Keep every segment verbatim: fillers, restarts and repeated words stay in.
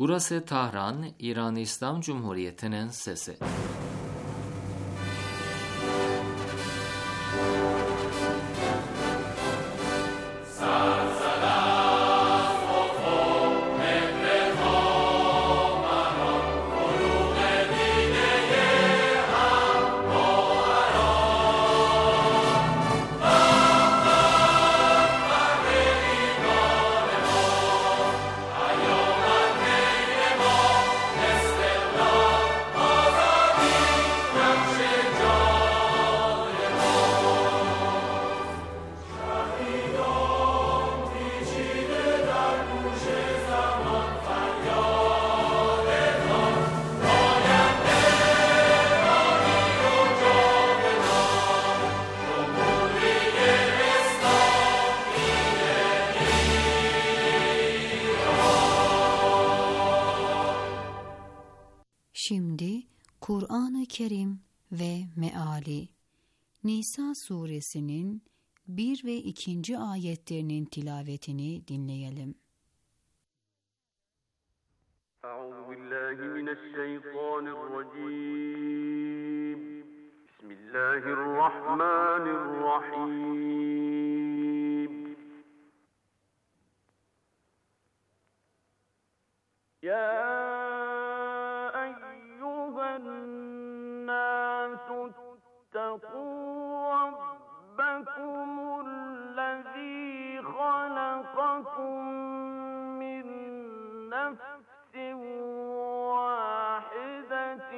Burası Tahran, İran İslam Cumhuriyeti'nin sesi. Şimdi Kur'an-ı Kerim ve Meali, Nisa suresinin bir ve ikinci ayetlerinin tilavetini dinleyelim. Euzubillahimineşşeytanirracim. Bismillahirrahmanirrahim. Ya اتقوا ربكم الذي خلقكم من نفس واحدة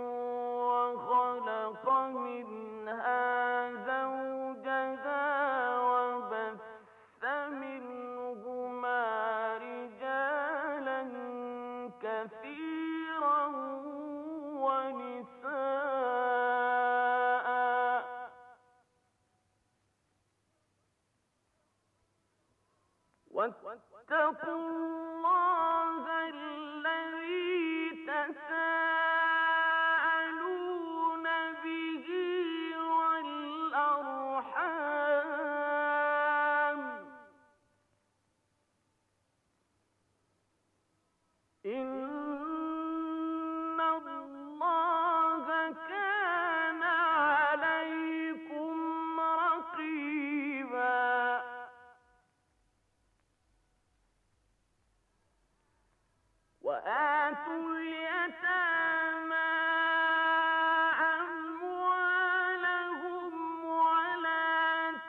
وخلق منها زوجها وبث منهما رجالا كثيرا ونساء واتقوا الله الذي تساءلون به والأرحام إن الله كان عليكم رقيبا وآتوا اليتامى أموالهم ولا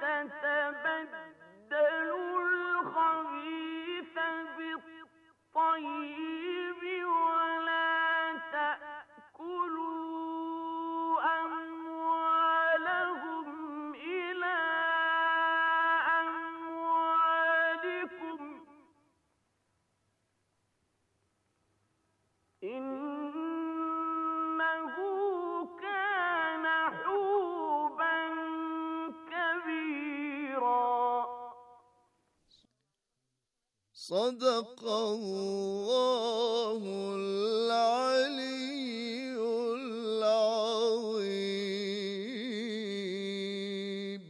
تتبدلوا الخبيث بالطيب ولا تأكلوا أموالهم إلى أموالكم إنه كان حوبا كبيرا. صدق الله العلي العظيم.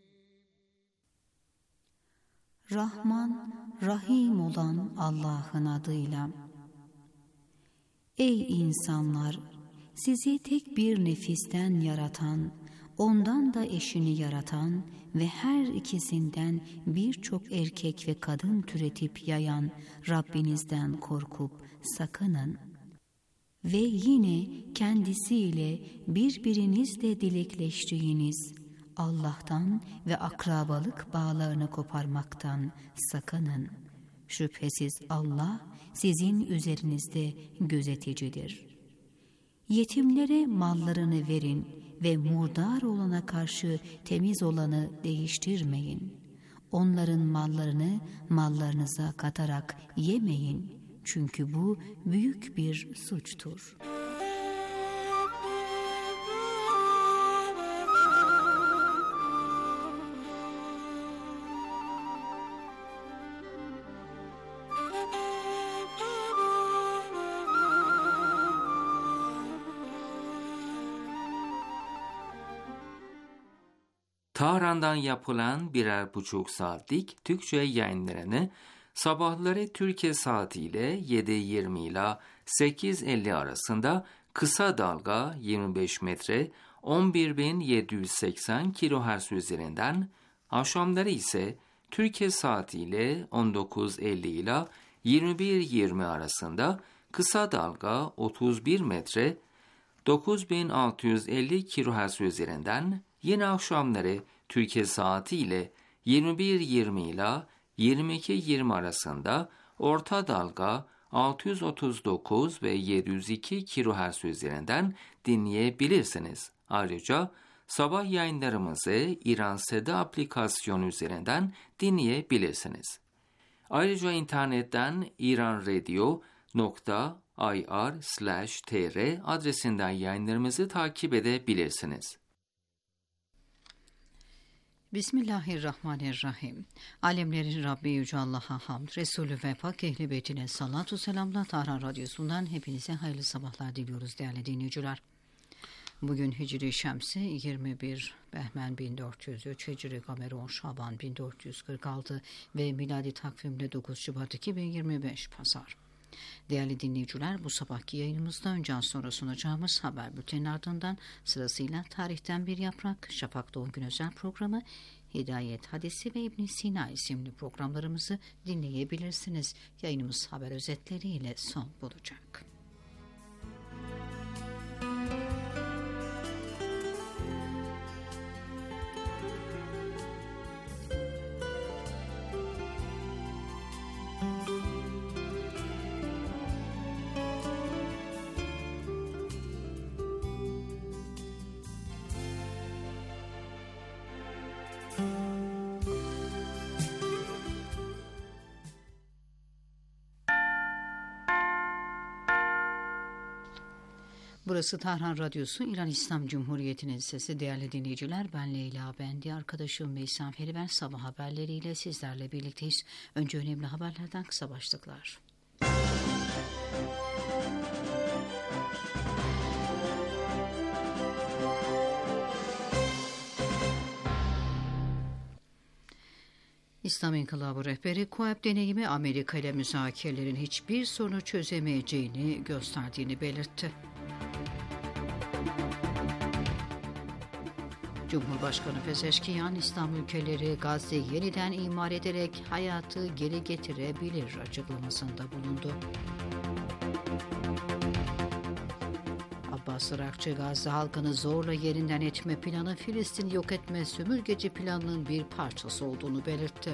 Rahman, Rahim olan Allah'ın adıyla. Ey insanlar! Sizi tek bir nefisten yaratan, ondan da eşini yaratan ve her ikisinden birçok erkek ve kadın türetip yayan Rabbinizden korkup sakının. Ve yine kendisiyle birbirinizle dilekleştiğiniz Allah'tan ve akrabalık bağlarını koparmaktan sakının. Şüphesiz Allah sizin üzerinizde gözeticidir. Yetimlere mallarını verin ve murdar olana karşı temiz olanı değiştirmeyin. Onların mallarını mallarınıza katarak yemeyin. Çünkü bu büyük bir suçtur. Tahran'dan yapılan birer buçuk saatlik Türkçe yayınlarını Sabahları Türkiye saatiyle yedi yirmi ile sekiz elli arasında kısa dalga yirmi beş metre on bir bin yedi yüz seksen kilohertz üzerinden, akşamları ise Türkiye saatiyle on dokuz elli ile yirmi bir yirmi arasında kısa dalga otuz bir metre dokuz bin altı yüz elli kilohertz üzerinden, yine akşamları Türkiye saatiyle yirmi bir yirmi ile yirmi iki yirmi arasında orta dalga altı yüz otuz dokuz ve yedi yüz iki kilohertz üzerinden dinleyebilirsiniz. Ayrıca sabah yayınlarımızı İran Seda aplikasyonu üzerinden dinleyebilirsiniz. Ayrıca internetten iranradio nokta ir slash tr adresinden yayınlarımızı takip edebilirsiniz. Bismillahirrahmanirrahim. Alemlerin Rabbi Yüce Allah'a hamd, Resulü ve Pak Ehl-i Beytine salatu selamla Tahran Radyosu'ndan hepinize hayırlı sabahlar diliyoruz değerli dinleyiciler. Bugün Hicri Şemsi yirmi bir Behmen bin dört yüz üç, Hicri Kameri on Şaban bin dört yüz kırk altı ve miladi takvimle dokuz Şubat iki bin yirmi beş Pazar. Değerli dinleyiciler, bu sabahki yayınımızda önce az sonra sunacağımız haber bültenin ardından sırasıyla Tarihten Bir Yaprak, Şafak Doğum Günü özel programı, Hidayet Hadisi ve İbn Sina isimli programlarımızı dinleyebilirsiniz. Yayınımız haber özetleriyle son bulacak. Burası Tahran Radyosu, İran İslam Cumhuriyeti'nin sesi. Değerli dinleyiciler, ben Leyla Bendi, arkadaşım Veysel Feriver sabah haberleriyle sizlerle birlikteyiz. Önce önemli haberlerden kısa başlıklar. İslam İnkılabı rehberi, Kuwait deneyimi Amerika ile müzakerelerin hiçbir sorunu çözemeyeceğini gösterdiğini belirtti. Cumhurbaşkanı Pezeşkiyan, İslam ülkeleri Gazze'yi yeniden imar ederek hayatı geri getirebilir açıklamasında bulundu. Abbas Irakçı, Gazze halkını zorla yerinden etme planı Filistin'i yok etme sömürgeci planının bir parçası olduğunu belirtti.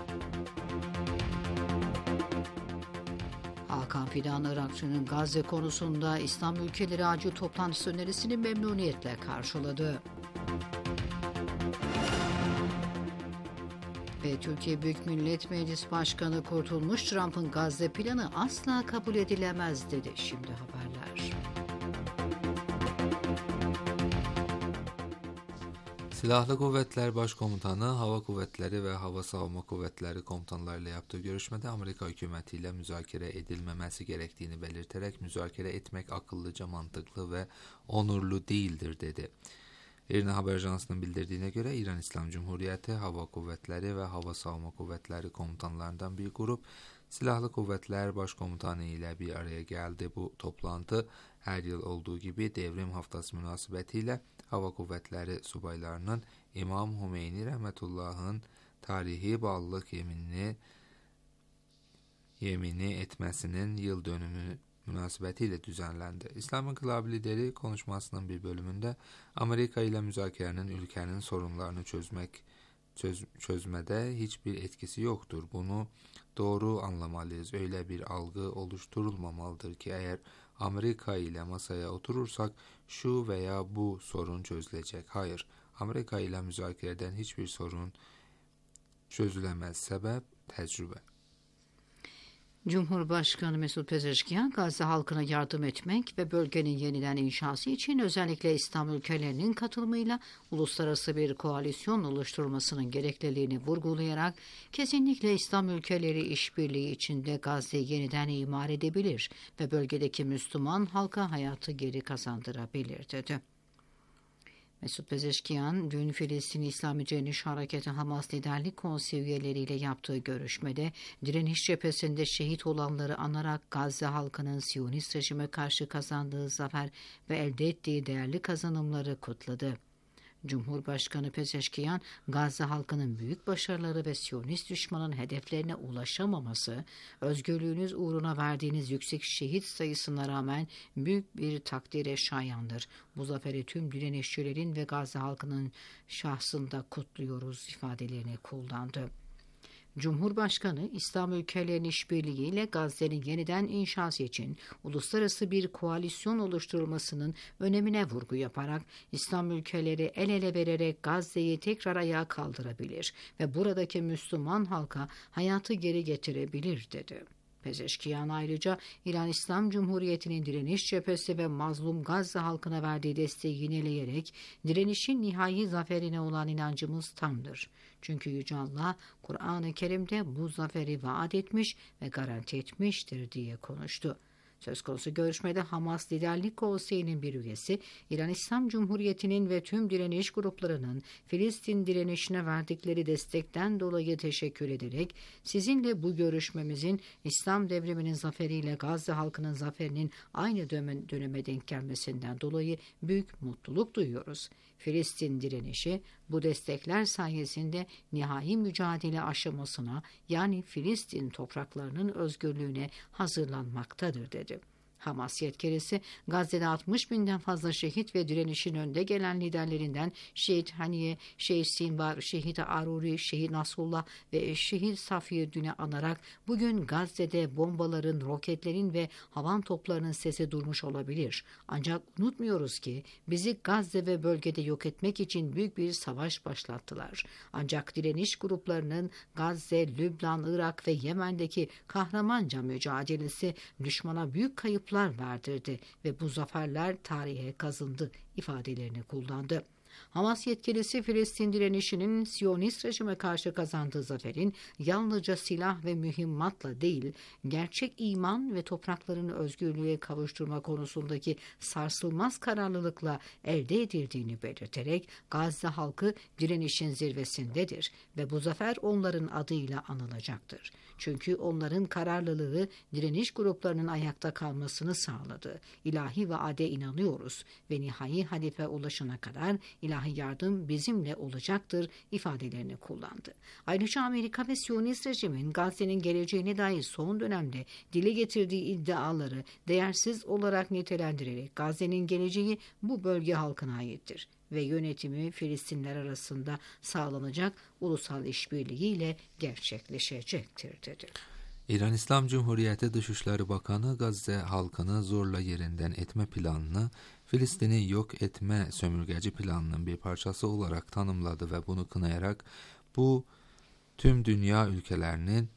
Hakan Fidan, Irakçı'nın Gazze konusunda İslam ülkeleri acil toplantısı önerisini memnuniyetle karşıladı. Ve Türkiye Büyük Millet Meclisi Başkanı Kurtulmuş Trump'ın Gazze planı asla kabul edilemez dedi. Şimdi haberler. Silahlı Kuvvetler Başkomutanı, Hava Kuvvetleri ve Hava Savunma Kuvvetleri komutanlarıyla yaptığı görüşmede Amerika hükümetiyle müzakere edilmemesi gerektiğini belirterek müzakere etmek akıllıca, mantıklı ve onurlu değildir dedi. İRNA Haber Ajansı'nın bildirdiğine göre İran İslam Cumhuriyeti Hava Kuvvetleri ve Hava Savunma Kuvvetleri komutanlarından bir grup Silahlı Kuvvetler Başkomutanı ile bir araya geldi. Bu toplantı her yıl olduğu gibi Devrim Haftası münasebetiyle Hava Kuvvetleri subaylarının İmam Hümeyni Rahmetullah'ın tarihi bağlılık yeminini yemini etmesinin yıl dönümü münasebetiyle düzenlendi. İslam İnkılabı lideri konuşmasının bir bölümünde Amerika ile müzakerenin ülkenin sorunlarını çözmek çöz, çözmede hiçbir etkisi yoktur. Bunu doğru anlamalıyız. Öyle bir algı oluşturulmamalıdır ki eğer Amerika ile masaya oturursak şu veya bu sorun çözülecek. Hayır, Amerika ile müzakereden hiçbir sorun çözülemez. Sebep tecrübe. Cumhurbaşkanı Mesut Pezeşkiyan, Gazze halkına yardım etmek ve bölgenin yeniden inşası için özellikle İslam ülkelerinin katılımıyla uluslararası bir koalisyon oluşturmasının gerekliliğini vurgulayarak kesinlikle İslam ülkeleri işbirliği içinde Gazze'yi yeniden imar edebilir ve bölgedeki Müslüman halka hayatı geri kazandırabilir dedi. Mesut Pezeşkiyan, dün Filistin İslami Direniş Hareketi Hamas Liderlik Konseyi üyeleriyle yaptığı görüşmede direniş cephesinde şehit olanları anarak Gazze halkının Siyonist rejime karşı kazandığı zafer ve elde ettiği değerli kazanımları kutladı. Cumhurbaşkanı Pezeşkiyan, Gazze halkının büyük başarıları ve Siyonist düşmanın hedeflerine ulaşamaması, özgürlüğünüz uğruna verdiğiniz yüksek şehit sayısına rağmen büyük bir takdire şayandır. Bu zaferi tüm direnişçilerin ve Gazze halkının şahsında kutluyoruz ifadelerini kullandı. Cumhurbaşkanı, İslam ülkelerinin işbirliğiyle Gazze'nin yeniden inşası için uluslararası bir koalisyon oluşturulmasının önemine vurgu yaparak İslam ülkeleri el ele vererek Gazze'yi tekrar ayağa kaldırabilir ve buradaki Müslüman halka hayatı geri getirebilir dedi. Pezeşkiyan ayrıca İran İslam Cumhuriyeti'nin direniş cephesi ve mazlum Gazze halkına verdiği desteği yineleyerek direnişin nihai zaferine olan inancımız tamdır. Çünkü Yüce Allah Kur'an-ı Kerim'de bu zaferi vaat etmiş ve garanti etmiştir diye konuştu. Söz konusu görüşmede Hamas Liderlik Konseyi'nin bir üyesi, İran İslam Cumhuriyeti'nin ve tüm direniş gruplarının Filistin direnişine verdikleri destekten dolayı teşekkür ederek, sizinle bu görüşmemizin İslam devriminin zaferiyle Gazze halkının zaferinin aynı döneme denk gelmesinden dolayı büyük mutluluk duyuyoruz. Filistin direnişi bu destekler sayesinde nihai mücadele aşamasına, yani Filistin topraklarının özgürlüğüne hazırlanmaktadır dedi. Hamas yetkilisi, Gazze'de altmış binden fazla şehit ve direnişin önde gelen liderlerinden Şehit Haniye, Şehit Sinvar, Şehit Aruri, Şehit Nasrullah ve Şehit Safiyeddin'i anarak bugün Gazze'de bombaların, roketlerin ve havan toplarının sesi durmuş olabilir. Ancak unutmuyoruz ki bizi Gazze ve bölgede yok etmek için büyük bir savaş başlattılar. Ancak direniş gruplarının Gazze, Lübnan, Irak ve Yemen'deki kahramanca mücadelesi düşmana büyük kayıplar verdirdi ve bu zaferler tarihe kazındı ifadelerini kullandı. Hamas yetkilisi, Filistin direnişinin Siyonist rejime karşı kazandığı zaferin yalnızca silah ve mühimmatla değil, gerçek iman ve topraklarını özgürlüğe kavuşturma konusundaki sarsılmaz kararlılıkla elde edildiğini belirterek Gazze halkı direnişin zirvesindedir ve bu zafer onların adıyla anılacaktır. Çünkü onların kararlılığı direniş gruplarının ayakta kalmasını sağladı. İlahi vaade inanıyoruz ve nihai hedefe ulaşana kadar ilahi yardım bizimle olacaktır ifadelerini kullandı. Ayrıca Amerika ve Siyonist rejimin Gazze'nin geleceğine dair son dönemde dile getirdiği iddiaları değersiz olarak nitelendirerek Gazze'nin geleceği bu bölge halkına aittir ve yönetimi Filistinler arasında sağlanacak ulusal işbirliğiyle gerçekleşecektir dedi. İran İslam Cumhuriyeti Dışişleri Bakanı, Gazze halkını zorla yerinden etme planını Filistin'i yok etme sömürgeci planının bir parçası olarak tanımladı ve bunu kınayarak bu tüm dünya ülkelerinin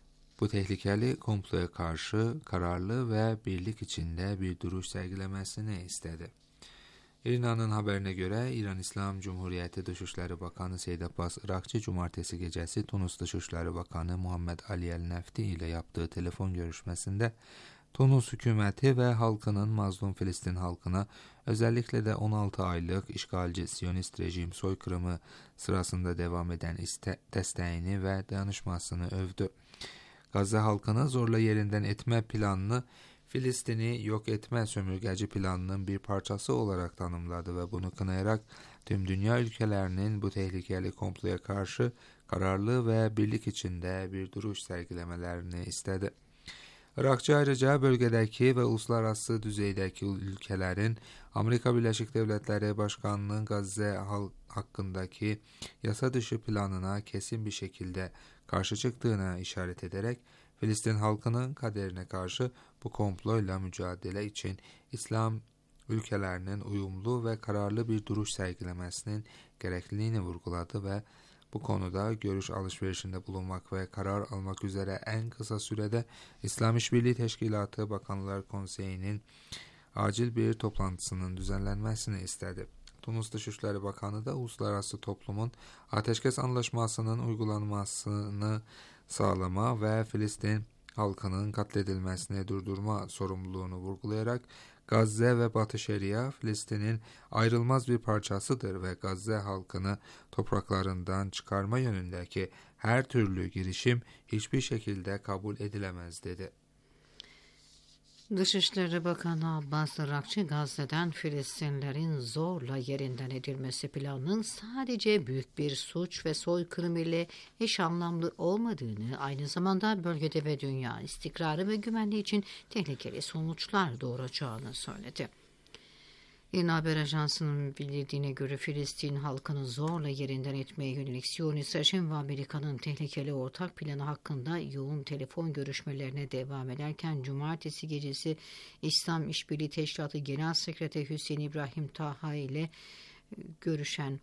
bu tehlikeli komploya karşı kararlı ve birlik içinde bir duruş sergilemesini istedi. İRNA'nın haberine göre İran İslam Cumhuriyeti Dışişleri Bakanı Seyyid Abbas Irakçı cumartesi gecesi Tunus Dışişleri Bakanı Muhammed Ali El Nefti ile yaptığı telefon görüşmesinde Tunus hükümeti ve halkının mazlum Filistin halkına özellikle de on altı aylık işgalci Siyonist rejim soykırımı sırasında devam eden iste- desteğini ve dayanışmasını övdü. Gazze halkını zorla yerinden etme planını Filistin'i yok etme sömürgeci planının bir parçası olarak tanımladı ve bunu kınayarak tüm dünya ülkelerinin bu tehlikeli komploya karşı kararlı ve birlik içinde bir duruş sergilemelerini istedi. Irakçı ayrıca bölgedeki ve uluslararası düzeydeki ülkelerin Amerika Birleşik Devletleri Başkanı'nın Gazze hakkındaki yasa dışı planına kesin bir şekilde karşı çıktığına işaret ederek Filistin halkının kaderine karşı bu komployla mücadele için İslam ülkelerinin uyumlu ve kararlı bir duruş sergilemesinin gerekliliğini vurguladı ve bu konuda görüş alışverişinde bulunmak ve karar almak üzere en kısa sürede İslam İşbirliği Teşkilatı Bakanlar Konseyi'nin acil bir toplantısının düzenlenmesini istedi. Tunus Dışişleri Bakanı da uluslararası toplumun ateşkes anlaşmasının uygulanmasını sağlama ve Filistin halkının katledilmesini durdurma sorumluluğunu vurgulayarak Gazze ve Batı Şeria, Filistin'in ayrılmaz bir parçasıdır ve Gazze halkını topraklarından çıkarma yönündeki her türlü girişim hiçbir şekilde kabul edilemez dedi. Dışişleri Bakanı Abbas Irakçı, Gazze'den Filistinlerin zorla yerinden edilmesi planının sadece büyük bir suç ve soykırım ile eş anlamlı olmadığını, aynı zamanda bölgede ve dünya istikrarı ve güvenliği için tehlikeli sonuçlar doğuracağını söyledi. İRNA Haber Ajansı'nın bildirdiğine göre Filistin halkını zorla yerinden etmeye yönelik Siyonist rejim ve Amerika'nın tehlikeli ortak planı hakkında yoğun telefon görüşmelerine devam ederken cumartesi gecesi İslam İşbirliği Teşkilatı Genel Sekreteri Hüseyin İbrahim Taha ile görüşen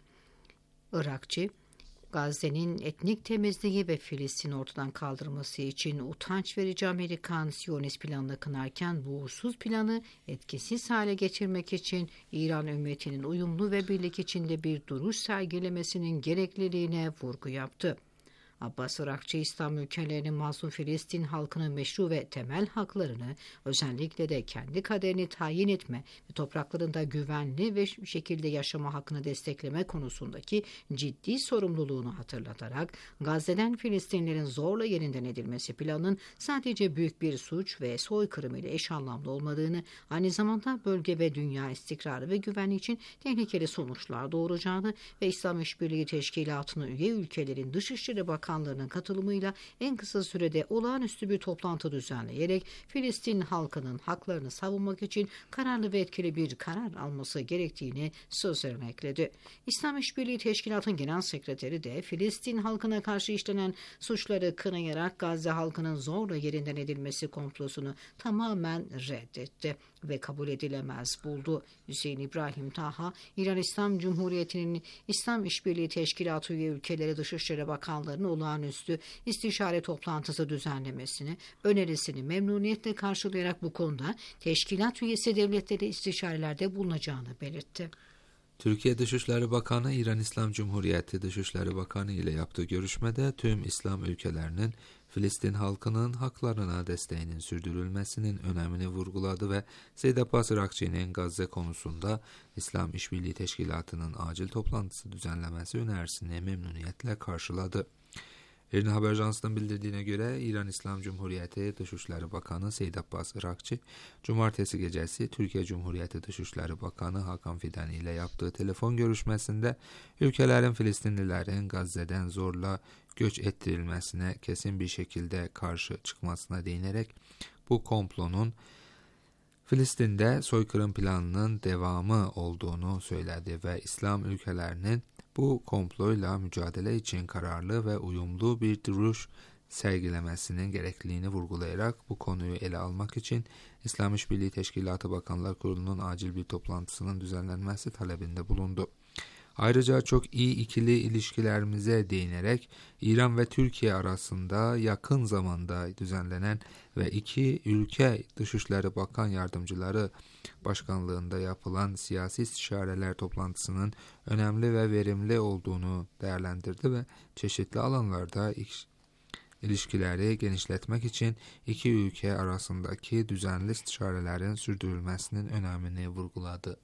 Irakçı, Gazze'nin etnik temizliği ve Filistin ortadan kaldırması için utanç verici Amerikan Siyonist planını kınarken bu uğursuz planı etkisiz hale getirmek için İran ümmetinin uyumlu ve birlik içinde bir duruş sergilemesinin gerekliliğine vurgu yaptı. Abbas Irakçı, İslam ülkelerinin mazlum Filistin halkının meşru ve temel haklarını, özellikle de kendi kaderini tayin etme ve topraklarında güvenli ve şekilde yaşama hakkını destekleme konusundaki ciddi sorumluluğunu hatırlatarak, Gazze'den Filistinlerin zorla yerinden edilmesi planının sadece büyük bir suç ve soykırım ile eş anlamlı olmadığını, aynı zamanda bölge ve dünya istikrarı ve güvenliği için tehlikeli sonuçlar doğuracağını ve İslam İşbirliği Teşkilatı'nın üye ülkelerin Dışişleri Bakanlarının katılımıyla en kısa sürede olağanüstü bir toplantı düzenleyerek Filistin halkının haklarını savunmak için kararlı ve etkili bir karar alması gerektiğini sözlerine ekledi. İslam İşbirliği Teşkilatı'nın Genel Sekreteri de Filistin halkına karşı işlenen suçları kınayarak Gazze halkının zorla yerinden edilmesi komplosunu tamamen reddetti ve kabul edilemez buldu. Hüseyin İbrahim Taha, İran İslam Cumhuriyeti'nin İslam İşbirliği Teşkilatı üye ülkeleri Dışişleri Bakanlarının olağanüstü istişare toplantısı düzenlemesini, önerisini memnuniyetle karşılayarak bu konuda teşkilat üyesi devletleri istişarelerde bulunacağını belirtti. Türkiye Dışişleri Bakanı, İran İslam Cumhuriyeti Dışişleri Bakanı ile yaptığı görüşmede tüm İslam ülkelerinin Filistin halkının haklarına desteğinin sürdürülmesinin önemini vurguladı ve Seyyid Abbas Irakçı'nın Gazze konusunda İslam İşbirliği Teşkilatı'nın acil toplantısı düzenlemesi önerisini memnuniyetle karşıladı. İRNA Haber Ajansı'nın bildirdiğine göre İran İslam Cumhuriyeti Dışişleri Bakanı Seyyid Abbas Irakçı, cumartesi gecesi Türkiye Cumhuriyeti Dışişleri Bakanı Hakan Fidan ile yaptığı telefon görüşmesinde ülkelerin Filistinlilerin Gazze'den zorla göç ettirilmesine kesin bir şekilde karşı çıkmasına değinerek bu komplonun Filistin'de soykırım planının devamı olduğunu söyledi ve İslam ülkelerinin bu komployla mücadele için kararlı ve uyumlu bir duruş sergilemesinin gerekliliğini vurgulayarak bu konuyu ele almak için İslam İşbirliği Teşkilatı Bakanlar Kurulu'nun acil bir toplantısının düzenlenmesi talebinde bulundu. Ayrıca çok iyi ikili ilişkilerimize değinerek İran ve Türkiye arasında yakın zamanda düzenlenen ve iki ülke Dışişleri Bakan Yardımcıları Başkanlığında yapılan siyasi istişareler toplantısının önemli ve verimli olduğunu değerlendirdi ve çeşitli alanlarda ilişkileri genişletmek için iki ülke arasındaki düzenli istişarelerin sürdürülmesinin önemini vurguladı.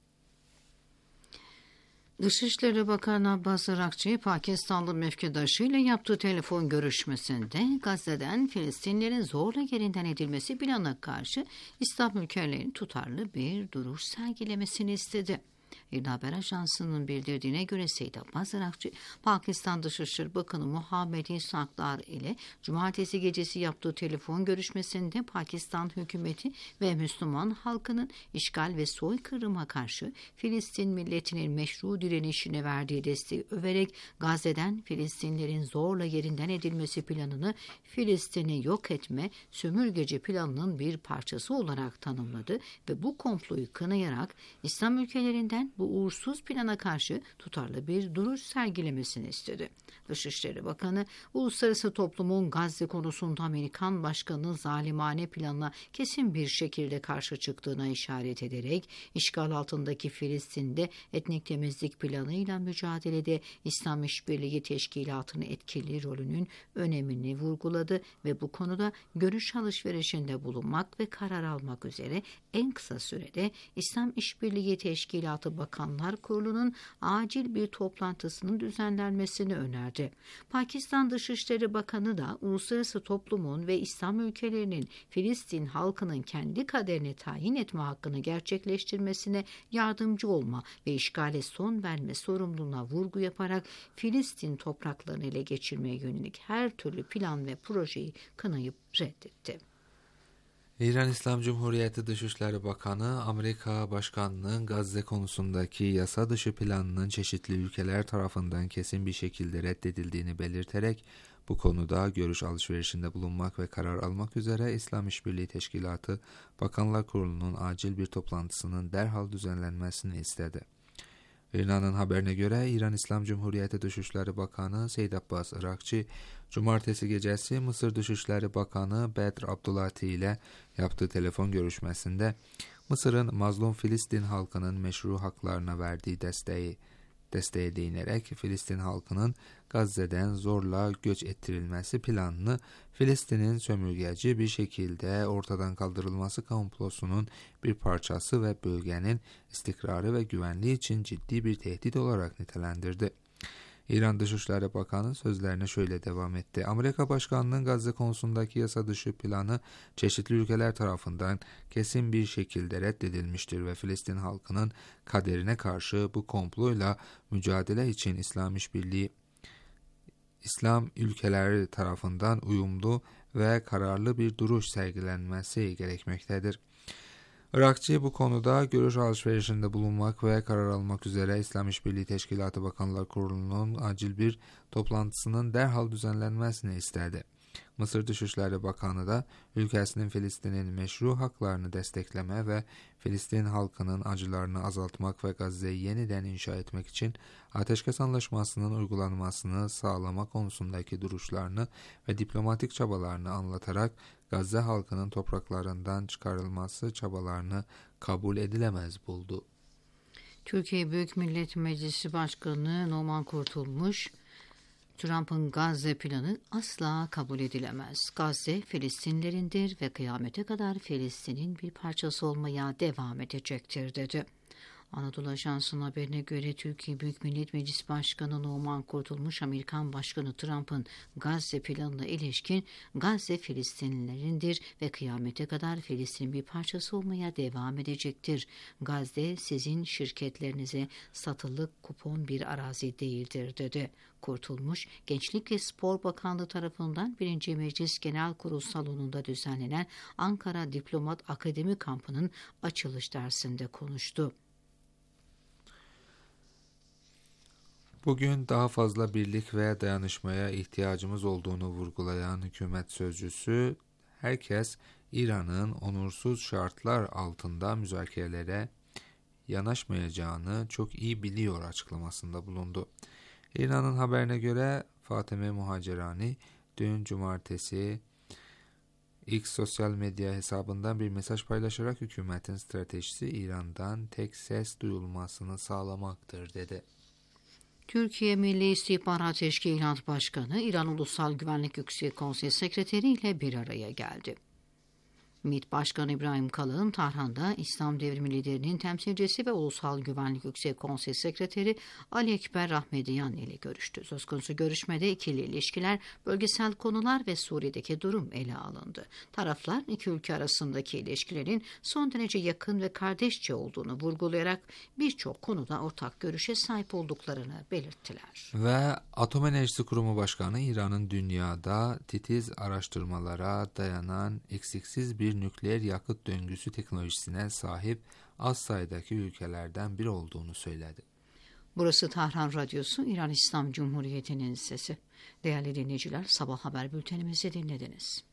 Dışişleri Bakanı Abbas Irakçı, Pakistanlı mevkidaşıyla yaptığı telefon görüşmesinde Gazze'den Filistinlerin zorla yerinden edilmesi planına karşı İslam ülkelerinin tutarlı bir duruş sergilemesini istedi. İRNA Haber Ajansı'nın bildirdiğine göre Seyyid Abbas Irakçı, Pakistan Dışişleri Bakanı Muhammed İshak Dar ile cumartesi gecesi yaptığı telefon görüşmesinde Pakistan hükümeti ve Müslüman halkının işgal ve soykırıma karşı Filistin milletinin meşru direnişine verdiği desteği överek Gazze'den Filistinlerin zorla yerinden edilmesi planını Filistin'i yok etme sömürgeci planının bir parçası olarak tanımladı ve bu komployu kınayarak İslam ülkelerinden Blinken bu uğursuz plana karşı tutarlı bir duruş sergilemesini istedi. Dışişleri Bakanı, uluslararası toplumun Gazze konusunda Amerikan başkanının zalimane planına kesin bir şekilde karşı çıktığına işaret ederek, işgal altındaki Filistin'de etnik temizlik planıyla mücadelede İslam İşbirliği Teşkilatı'nın etkili rolünün önemini vurguladı ve bu konuda görüş alışverişinde bulunmak ve karar almak üzere en kısa sürede İslam İşbirliği Teşkilatı Bakanlar Kurulu'nun acil bir toplantısının düzenlenmesini önerdi. Pakistan Dışişleri Bakanı da uluslararası toplumun ve İslam ülkelerinin Filistin halkının kendi kaderini tayin etme hakkını gerçekleştirmesine yardımcı olma ve işgale son verme sorumluluğuna vurgu yaparak Filistin topraklarını ele geçirmeye yönelik her türlü plan ve projeyi kınayıp reddetti. İran İslam Cumhuriyeti Dışişleri Bakanı, Amerika Başkanı'nın Gazze konusundaki yasa dışı planının çeşitli ülkeler tarafından kesin bir şekilde reddedildiğini belirterek, bu konuda görüş alışverişinde bulunmak ve karar almak üzere İslam İşbirliği Teşkilatı Bakanlar Kurulu'nun acil bir toplantısının derhal düzenlenmesini istedi. İran'ın haberine göre İran İslam Cumhuriyeti Dışişleri Bakanı Seyyid Abbas Irakçı, Cumartesi gecesi Mısır Dışişleri Bakanı Bedr Abdulati ile yaptığı telefon görüşmesinde Mısır'ın mazlum Filistin halkının meşru haklarına verdiği desteği desteğe değinerek Filistin halkının Gazze'den zorla göç ettirilmesi planını Filistin'in sömürgeci bir şekilde ortadan kaldırılması komplosunun bir parçası ve bölgenin istikrarı ve güvenliği için ciddi bir tehdit olarak nitelendirdi. İran Dışişleri Bakanı sözlerine şöyle devam etti. Amerika Başkanı'nın Gazze konusundaki yasa dışı planı çeşitli ülkeler tarafından kesin bir şekilde reddedilmiştir ve Filistin halkının kaderine karşı bu komployla mücadele için İslam İşbirliği İslam ülkeleri tarafından uyumlu ve kararlı bir duruş sergilenmesi gerekmektedir. Irakçı bu konuda görüş alışverişinde bulunmak ve karar almak üzere İslam İşbirliği Teşkilatı Bakanlar Kurulu'nun acil bir toplantısının derhal düzenlenmesini istedi. Mısır Dışişleri Bakanı da ülkesinin Filistin'in meşru haklarını destekleme ve Filistin halkının acılarını azaltmak ve Gazze'yi yeniden inşa etmek için ateşkes anlaşmasının uygulanmasını sağlama konusundaki duruşlarını ve diplomatik çabalarını anlatarak Gazze halkının topraklarından çıkarılması çabalarını kabul edilemez buldu. Türkiye Büyük Millet Meclisi Başkanı Numan Kurtulmuş, Trump'ın Gazze planı asla kabul edilemez. Gazze Filistinlerindir ve kıyamete kadar Filistin'in bir parçası olmaya devam edecektir dedi. Anadolu Ajansı'nın haberine göre Türkiye Büyük Millet Meclisi Başkanı Numan Kurtulmuş, Amerikan Başkanı Trump'ın Gazze planına ilişkin Gazze Filistinlilerindir ve kıyamete kadar Filistin bir parçası olmaya devam edecektir. Gazze sizin şirketlerinize satılık kupon bir arazi değildir dedi. Kurtulmuş, Gençlik ve Spor Bakanlığı tarafından birinci Meclis Genel Kurulu salonunda düzenlenen Ankara Diplomat Akademi Kampı'nın açılış dersinde konuştu. Bugün daha fazla birlik ve dayanışmaya ihtiyacımız olduğunu vurgulayan hükümet sözcüsü, herkes İran'ın onursuz şartlar altında müzakerelere yanaşmayacağını çok iyi biliyor açıklamasında bulundu. İran'ın haberine göre Fatime Muhacerani dün cumartesi X sosyal medya hesabından bir mesaj paylaşarak hükümetin stratejisi İran'dan tek ses duyulmasını sağlamaktır dedi. Türkiye Milli İstihbarat Teşkilatı Başkanı, İran Ulusal Güvenlik Yüksek Konseyi Sekreteri ile bir araya geldi. MİT Başkanı İbrahim Kalın, Tahran'da İslam Devrimi Lideri'nin temsilcisi ve Ulusal Güvenlik Yüksek Konseyi Sekreteri Ali Ekber Rahmediyan ile görüştü. Söz konusu görüşmede ikili ilişkiler, bölgesel konular ve Suriye'deki durum ele alındı. Taraflar iki ülke arasındaki ilişkilerin son derece yakın ve kardeşçe olduğunu vurgulayarak birçok konuda ortak görüşe sahip olduklarını belirttiler. Ve Atom Enerjisi Kurumu Başkanı, İran'ın dünyada titiz araştırmalara dayanan eksiksiz bir nükleer yakıt döngüsü teknolojisine sahip az sayıdaki ülkelerden biri olduğunu söyledi. Burası Tahran Radyosu, İran İslam Cumhuriyeti'nin sesi. Değerli dinleyiciler, sabah haber bültenimizi dinlediniz.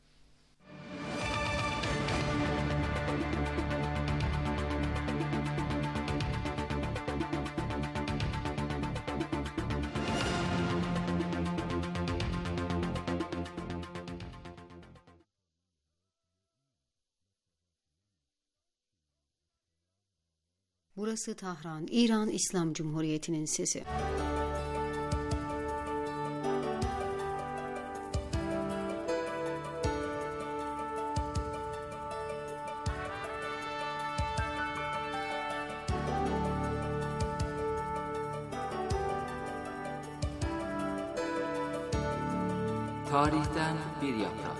Burası Tahran, İran İslam Cumhuriyeti'nin sesi. Tarihten bir yaprak.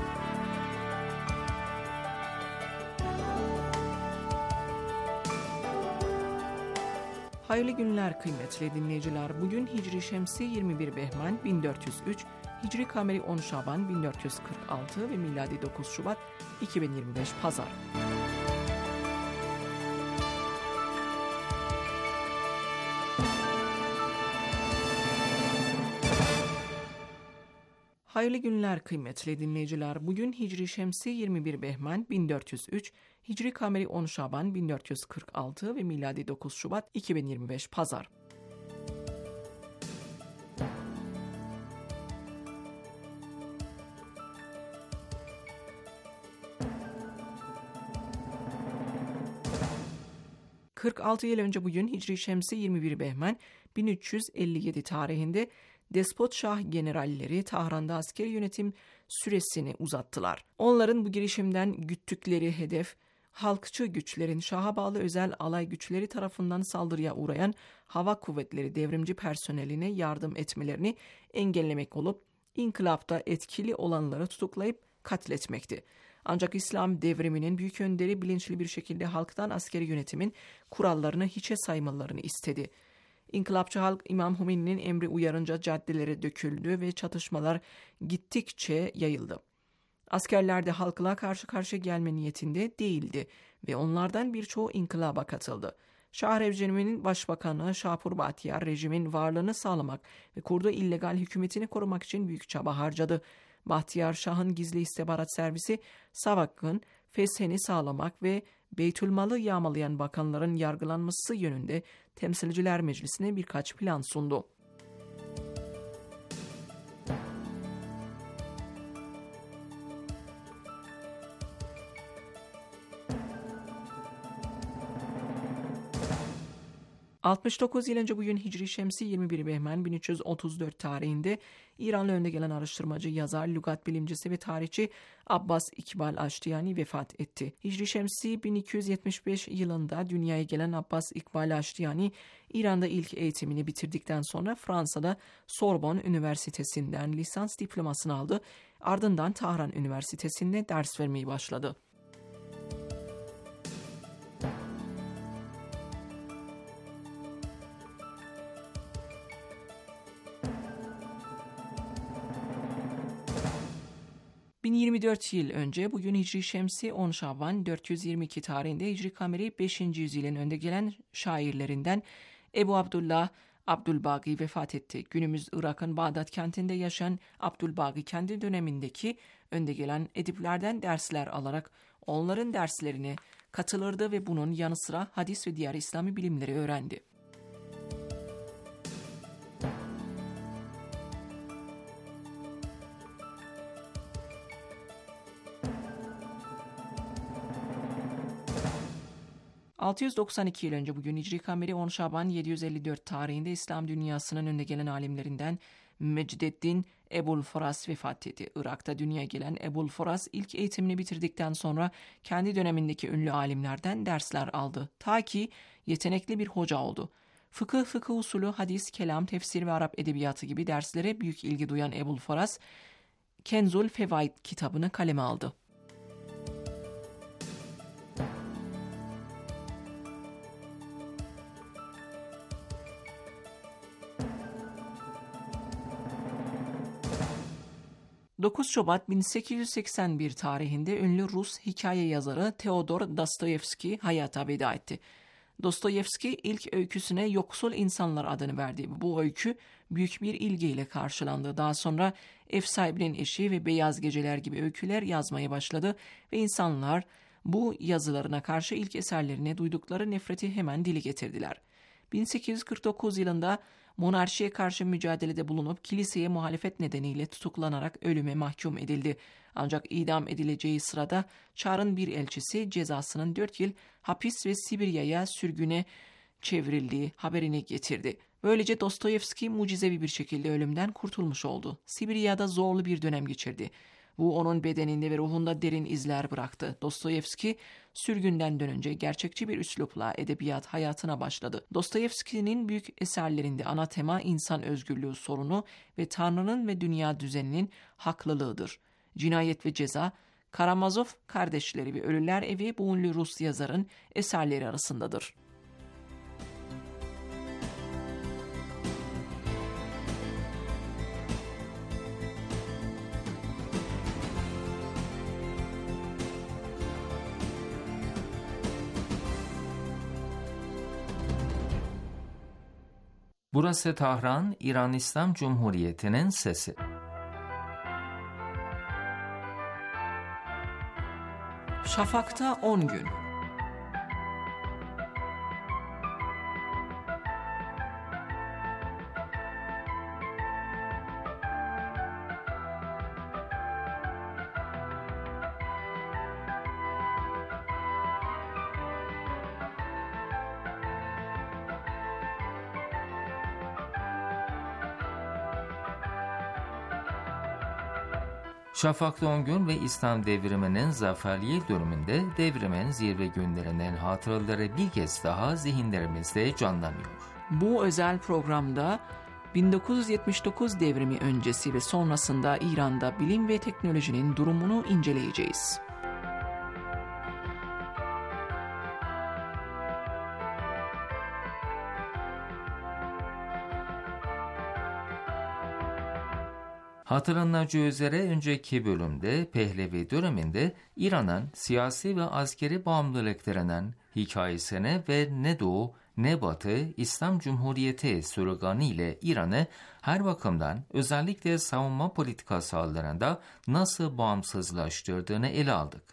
Hayırlı günler kıymetli dinleyiciler. Bugün Hicri Şemsi yirmi bir Behmen bin dört yüz üç, Hicri Kameri on Şaban bin dört yüz kırk altı ve miladi dokuz Şubat iki bin yirmi beş Pazar. Hayırlı günler kıymetli dinleyiciler. Bugün Hicri Şemsi yirmi bir Behmen bin dört yüz üç, Hicri Kameri on Şaban bin dört yüz kırk altı ve miladi dokuz Şubat iki bin yirmi beş Pazar. kırk altı yıl önce bugün Hicri Şemsi yirmi bir Behmen bin üç yüz elli yedi tarihinde Despot Şah generalleri Tahran'da askeri yönetim süresini uzattılar. Onların bu girişimden güttükleri hedef, halkçı güçlerin Şah'a bağlı özel alay güçleri tarafından saldırıya uğrayan hava kuvvetleri devrimci personeline yardım etmelerini engellemek olup, inkılapta etkili olanları tutuklayıp katletmekti. Ancak İslam devriminin büyük önderi bilinçli bir şekilde halktan askeri yönetimin kurallarını hiçe saymalarını istedi. İnkılapçı halk İmam Hümeyni'nin emri uyarınca caddelere döküldü ve çatışmalar gittikçe yayıldı. Askerler de halkla karşı karşıya gelme niyetinde değildi ve onlardan birçoğu inkılaba katıldı. Şah rejiminin başbakanı Şapur Bahtiyar rejimin varlığını sağlamak ve kurduğu illegal hükümetini korumak için büyük çaba harcadı. Bahtiyar Şah'ın gizli istihbarat servisi Savak'ın feshini sağlamak ve Beytülmal'ı yağmalayan bakanların yargılanması yönünde Temsilciler Meclisi'ne birkaç plan sundu. altmış dokuz yıl önce bugün Hicri Şemsi yirmi bir Behmen bin üç yüz otuz dört tarihinde İranlı önde gelen araştırmacı, yazar, lügat bilimcisi ve tarihçi Abbas İkbal Aştiyani vefat etti. Hicri Şemsi bin iki yüz yetmiş beş yılında dünyaya gelen Abbas İkbal Aştiyani, İran'da ilk eğitimini bitirdikten sonra Fransa'da Sorbonne Üniversitesi'nden lisans diplomasını aldı. Ardından Tahran Üniversitesi'nde ders vermeyi başladı. bin yirmi dört yıl önce bugün Hicri Şemsi on Şaban dört yüz yirmi iki tarihinde Hicri Kameri beşinci yüzyılın önde gelen şairlerinden Ebu Abdullah Abdülbaki vefat etti. Günümüz Irak'ın Bağdat kentinde yaşayan Abdülbaki kendi dönemindeki önde gelen ediplerden dersler alarak onların derslerine katılırdı ve bunun yanı sıra hadis ve diğer İslami bilimleri öğrendi. altı yüz doksan iki yıl önce bugün Hicri Kameri on Şaban yedi yüz elli dört tarihinde İslam dünyasının önde gelen alimlerinden Mecdeddin Ebul Foras vefat etti. Irak'ta dünyaya gelen Ebul Foras ilk eğitimini bitirdikten sonra kendi dönemindeki ünlü alimlerden dersler aldı. Ta ki yetenekli bir hoca oldu. Fıkıh, fıkıh usulü, hadis, kelam, tefsir ve Arap edebiyatı gibi derslere büyük ilgi duyan Ebul Foras, Kenzul Fevaid kitabını kaleme aldı. dokuz Şubat bin sekiz yüz seksen bir tarihinde ünlü Rus hikaye yazarı Theodor Dostoyevski hayata veda etti. Dostoyevski ilk öyküsüne Yoksul İnsanlar adını verdi. Bu öykü büyük bir ilgiyle karşılandı. Daha sonra Ev Sahibinin Eşi ve Beyaz Geceler gibi öyküler yazmaya başladı ve insanlar bu yazılarına karşı ilk eserlerine duydukları nefreti hemen dile getirdiler. bin sekiz yüz kırk dokuz yılında monarşiye karşı mücadelede bulunup kiliseye muhalefet nedeniyle tutuklanarak ölüme mahkum edildi. Ancak idam edileceği sırada Çar'ın bir elçisi cezasının dört yıl hapis ve Sibirya'ya sürgüne çevrildiği haberini getirdi. Böylece Dostoyevski mucizevi bir şekilde ölümden kurtulmuş oldu. Sibirya'da zorlu bir dönem geçirdi. Bu onun bedeninde ve ruhunda derin izler bıraktı. Dostoyevski sürgünden dönünce gerçekçi bir üslupla edebiyat hayatına başladı. Dostoyevski'nin büyük eserlerinde ana tema insan özgürlüğü sorunu ve Tanrı'nın ve dünya düzeninin haklılığıdır. Cinayet ve Ceza, Karamazov kardeşleri ve Ölüler Evi bu ünlü Rus yazarın eserleri arasındadır. Burası Tahran, İran İslam Cumhuriyeti'nin sesi. Şafak'ta on gün. Şafak'ta on gün ve İslam devriminin zaferliği dönümünde devrimin zirve günlerinden hatıraları bir kez daha zihinlerimizde canlanıyor. Bu özel programda bin dokuz yüz yetmiş dokuz devrimi öncesi ve sonrasında İran'da bilim ve teknolojinin durumunu inceleyeceğiz. Hatırlanacağı üzere önceki bölümde Pehlevi döneminde İran'ın siyasi ve askeri bağımlılıklarının hikayesine ve ne Doğu ne Batı İslam Cumhuriyeti sloganı ile İran'ı her bakımdan özellikle savunma politikası alanında nasıl bağımsızlaştırdığını ele aldık.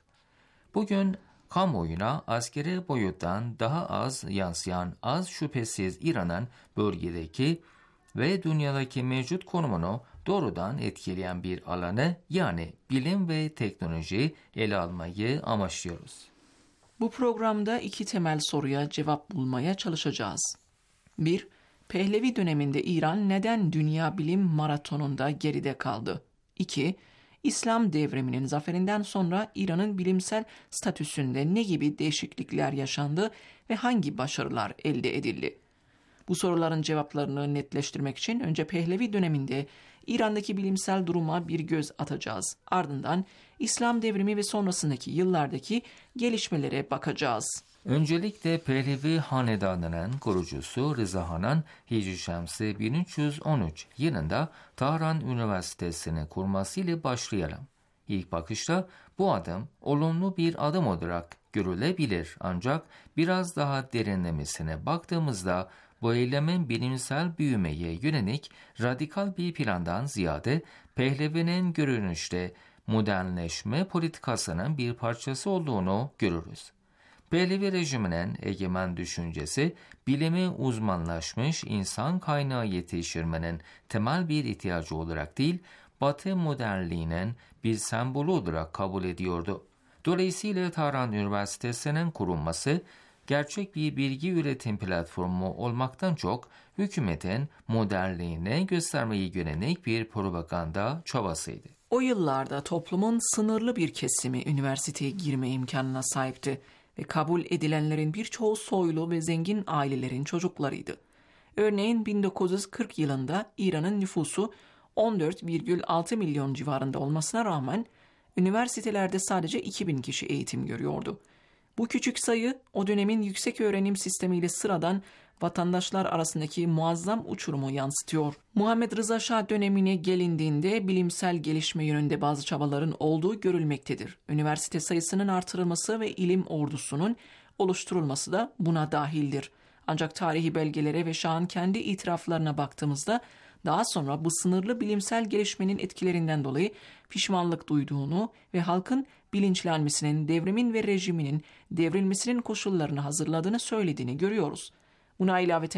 Bugün kamuoyuna askeri boyuttan daha az yansıyan az şüphesiz İran'ın bölgedeki ve dünyadaki mevcut konumunu doğrudan etkileyen bir alanı yani bilim ve teknoloji ele almayı amaçlıyoruz. Bu programda iki temel soruya cevap bulmaya çalışacağız. bir. Pehlevi döneminde İran neden dünya bilim maratonunda geride kaldı? iki. İslam devriminin zaferinden sonra İran'ın bilimsel statüsünde ne gibi değişiklikler yaşandı ve hangi başarılar elde edildi? Bu soruların cevaplarını netleştirmek için önce Pehlevi döneminde İran'daki bilimsel duruma bir göz atacağız. Ardından İslam devrimi ve sonrasındaki yıllardaki gelişmelere bakacağız. Öncelikle Pehlevi hanedanının kurucusu Rıza Han'ın Hicri Şemsi bin üç yüz on üç yılında Tahran Üniversitesi'ni kurmasıyla başlayalım. İlk bakışta bu adım olumlu bir adım olarak görülebilir ancak biraz daha derinlemesine baktığımızda bu eylemin bilimsel büyümeye yönelik radikal bir plandan ziyade Pehlevi'nin görünüşte modernleşme politikasının bir parçası olduğunu görürüz. Pehlevi rejiminin egemen düşüncesi, bilimi uzmanlaşmış insan kaynağı yetiştirmenin temel bir ihtiyacı olarak değil, Batı modernliğinin bir sembolü olarak kabul ediyordu. Dolayısıyla Tahran Üniversitesi'nin kurulması, gerçek bir bilgi üretim platformu olmaktan çok hükümetin modernliğine göstermeyi yönelik bir propaganda çabasıydı. O yıllarda toplumun sınırlı bir kesimi üniversiteye girme imkanına sahipti ve kabul edilenlerin birçoğu soylu ve zengin ailelerin çocuklarıydı. Örneğin bin dokuz yüz kırk yılında İran'ın nüfusu on dört virgül altı milyon civarında olmasına rağmen üniversitelerde sadece iki bin kişi eğitim görüyordu. Bu küçük sayı o dönemin yüksek öğrenim sistemiyle sıradan vatandaşlar arasındaki muazzam uçurumu yansıtıyor. Muhammed Rıza Şah dönemine gelindiğinde bilimsel gelişme yönünde bazı çabaların olduğu görülmektedir. Üniversite sayısının artırılması ve ilim ordusunun oluşturulması da buna dahildir. Ancak tarihi belgelere ve Şah'ın kendi itiraflarına baktığımızda daha sonra bu sınırlı bilimsel gelişmenin etkilerinden dolayı pişmanlık duyduğunu ve halkın bilinçlenmesinin, devrimin ve rejiminin devrilmesinin koşullarını hazırladığını söylediğini görüyoruz. Buna ilaveten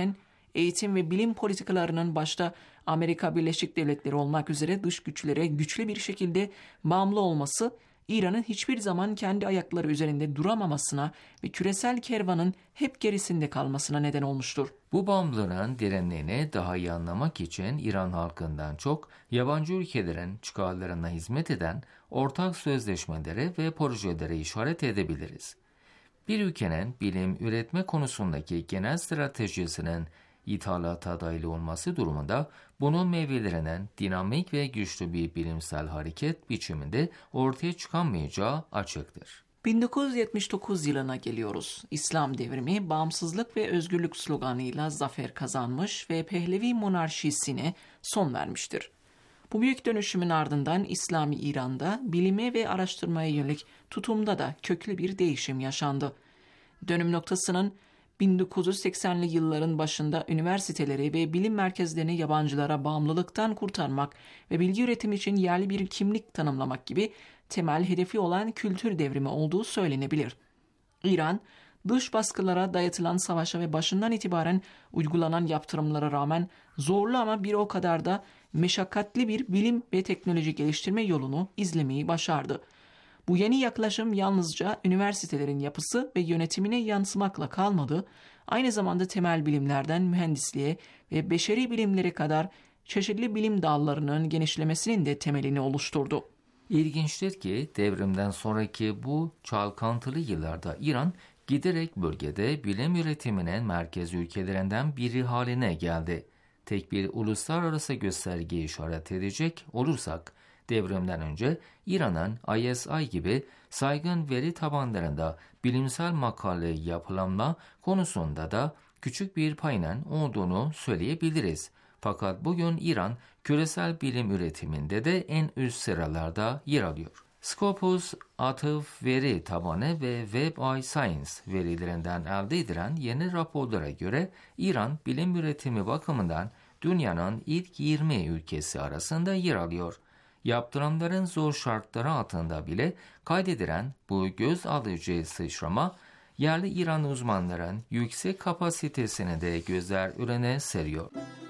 eğitim ve bilim politikalarının başta Amerika Birleşik Devletleri olmak üzere dış güçlere güçlü bir şekilde bağımlı olması, İran'ın hiçbir zaman kendi ayakları üzerinde duramamasına ve küresel kervanın hep gerisinde kalmasına neden olmuştur. Bu bağımlılığın derinliğini daha iyi anlamak için İran halkından çok yabancı ülkelerin çıkarlarına hizmet eden ortak sözleşmeleri ve projelere işaret edebiliriz. Bir ülkenin bilim üretme konusundaki genel stratejisinin ithalata dahil olması durumunda bunun meyvelerinin dinamik ve güçlü bir bilimsel hareket biçiminde ortaya çıkamayacağı açıktır. bin dokuz yüz yetmiş dokuz yılına geliyoruz. İslam devrimi bağımsızlık ve özgürlük sloganıyla zafer kazanmış ve Pehlevi monarşisine son vermiştir. Bu büyük dönüşümün ardından İslami İran'da bilime ve araştırmaya yönelik tutumda da köklü bir değişim yaşandı. Dönüm noktasının bin dokuz yüz seksenli yılların başında üniversiteleri ve bilim merkezlerini yabancılara bağımlılıktan kurtarmak ve bilgi üretimi için yerli bir kimlik tanımlamak gibi temel hedefi olan kültür devrimi olduğu söylenebilir. İran, dış baskılara dayatılan savaşa ve başından itibaren uygulanan yaptırımlara rağmen zorlu ama bir o kadar da meşakkatli bir bilim ve teknoloji geliştirme yolunu izlemeyi başardı. Bu yeni yaklaşım yalnızca üniversitelerin yapısı ve yönetimine yansımakla kalmadı, aynı zamanda temel bilimlerden mühendisliğe ve beşeri bilimlere kadar çeşitli bilim dallarının genişlemesinin de temelini oluşturdu. İlginçtir ki devrimden sonraki bu çalkantılı yıllarda İran giderek bölgede bilim üretiminin merkez ülkelerinden biri haline geldi. Tek bir uluslararası göstergeye işaret edecek olursak, devrimden önce İran'ın I S I gibi saygın veri tabanlarında bilimsel makale yapılanma konusunda da küçük bir payının olduğunu söyleyebiliriz. Fakat bugün İran küresel bilim üretiminde de en üst sıralarda yer alıyor. Scopus atıf veri tabanı ve Web iScience verilerinden elde edilen yeni raporlara göre İran bilim üretimi bakımından dünyanın ilk yirmi ülkesi arasında yer alıyor. Yaptırımların zor şartları altında bile kaydedilen bu göz alıcı sıçrama, yerli İran uzmanların yüksek kapasitesini de gözler önüne seriyor.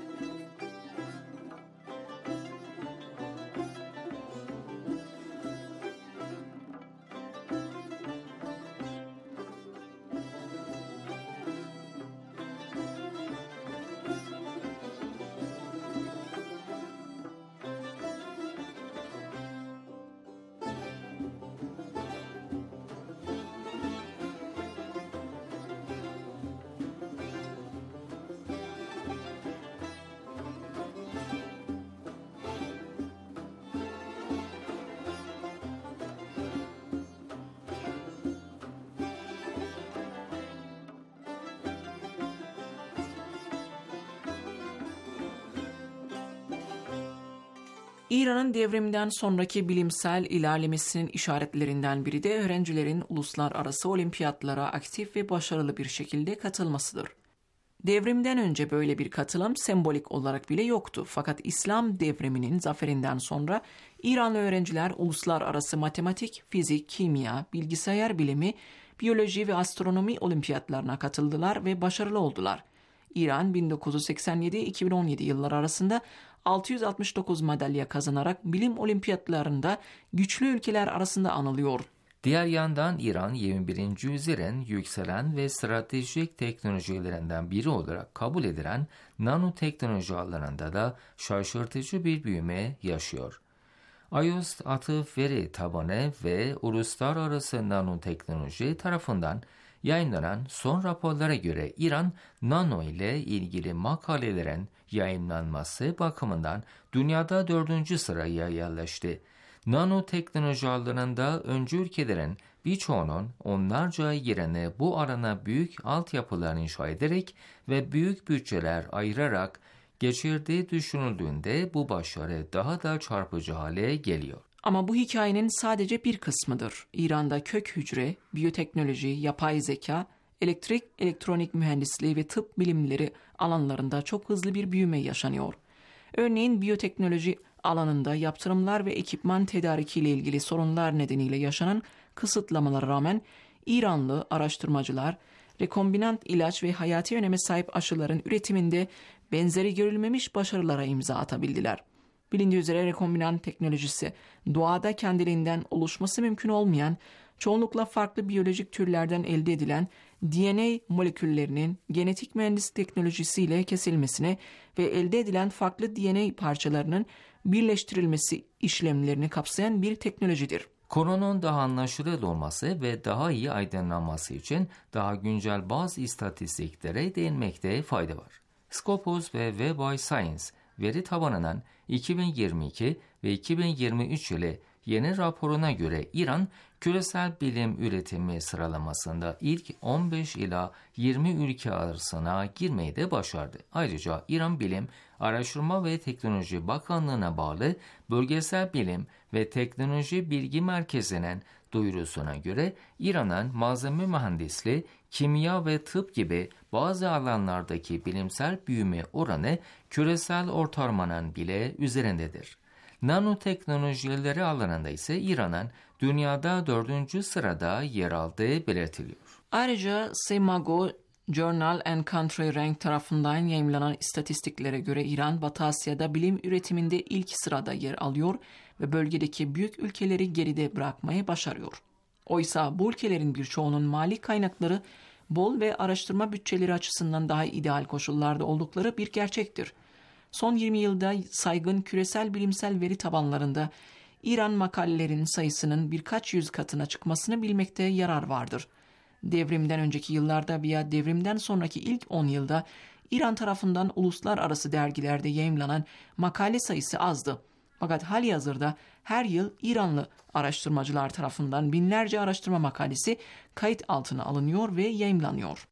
İran'ın devriminden sonraki bilimsel ilerlemesinin işaretlerinden biri de öğrencilerin uluslararası olimpiyatlara aktif ve başarılı bir şekilde katılmasıdır. Devrimden önce böyle bir katılım sembolik olarak bile yoktu. Fakat İslam devriminin zaferinden sonra İranlı öğrenciler uluslararası matematik, fizik, kimya, bilgisayar bilimi, biyoloji ve astronomi olimpiyatlarına katıldılar ve başarılı oldular. İran bin dokuz yüz seksen yedi iki bin on yedi yılları arasında altı yüz altmış dokuz madalya kazanarak bilim olimpiyatlarında güçlü ülkeler arasında anılıyor. Diğer yandan İran yirmi birinci yüzyılın yükselen ve stratejik teknolojilerinden biri olarak kabul edilen nanoteknoloji alanında da şaşırtıcı bir büyüme yaşıyor. I O S atıf veri tabanı ve uluslararası nanoteknoloji tarafından yayınlanan son raporlara göre İran, nano ile ilgili makalelerin yayınlanması bakımından dünyada dördüncü sıraya yerleşti. Nanoteknoloji alanında öncü ülkelerin birçoğunun onlarca yerine bu alana büyük altyapılar inşa ederek ve büyük bütçeler ayırarak geçirdiği düşünüldüğünde bu başarı daha da çarpıcı hale geliyor. Ama bu hikayenin sadece bir kısmıdır. İran'da kök hücre, biyoteknoloji, yapay zeka, elektrik, elektronik mühendisliği ve tıp bilimleri alanlarında çok hızlı bir büyüme yaşanıyor. Örneğin biyoteknoloji alanında yaptırımlar ve ekipman tedarikiyle ilgili sorunlar nedeniyle yaşanan kısıtlamalara rağmen İranlı araştırmacılar rekombinant ilaç ve hayati öneme sahip aşıların üretiminde benzeri görülmemiş başarılara imza atabildiler. Bilindiği üzere rekombinant teknolojisi doğada kendiliğinden oluşması mümkün olmayan, çoğunlukla farklı biyolojik türlerden elde edilen D N A moleküllerinin genetik mühendislik teknolojisiyle kesilmesine ve elde edilen farklı D N A parçalarının birleştirilmesi işlemlerini kapsayan bir teknolojidir. Konunun daha anlaşılır olması ve daha iyi aydınlanması için daha güncel bazı istatistiklere değinmekte fayda var. Scopus ve Web of Science veri tabanının iki bin yirmi iki ve iki bin yirmi üç yılı yeni raporuna göre İran, küresel bilim üretimi sıralamasında ilk on beş ila yirmi ülke arasına girmeyi de başardı. Ayrıca İran Bilim, Araştırma ve Teknoloji Bakanlığı'na bağlı Bölgesel Bilim ve Teknoloji Bilgi Merkezi'nin duyurusuna göre İran'ın malzeme mühendisliği, kimya ve tıp gibi bazı alanlardaki bilimsel büyüme oranı küresel ortalamanın bile üzerindedir. Nanoteknolojileri alanında ise İran'ın dünyada dördüncü sırada yer aldığı belirtiliyor. Ayrıca Semago Journal and Country Rank tarafından yayımlanan istatistiklere göre İran, Batı Asya'da bilim üretiminde ilk sırada yer alıyor ve bölgedeki büyük ülkeleri geride bırakmayı başarıyor. Oysa bu ülkelerin birçoğunun mali kaynakları bol ve araştırma bütçeleri açısından daha ideal koşullarda oldukları bir gerçektir. Son yirmi yılda saygın küresel bilimsel veri tabanlarında İran makalelerinin sayısının birkaç yüz katına çıkmasını bilmekte yarar vardır. Devrimden önceki yıllarda veya devrimden sonraki ilk on yılda İran tarafından uluslararası dergilerde yayımlanan makale sayısı azdı. Fakat halihazırda her yıl İranlı araştırmacılar tarafından binlerce araştırma makalesi kayıt altına alınıyor ve yayımlanıyor.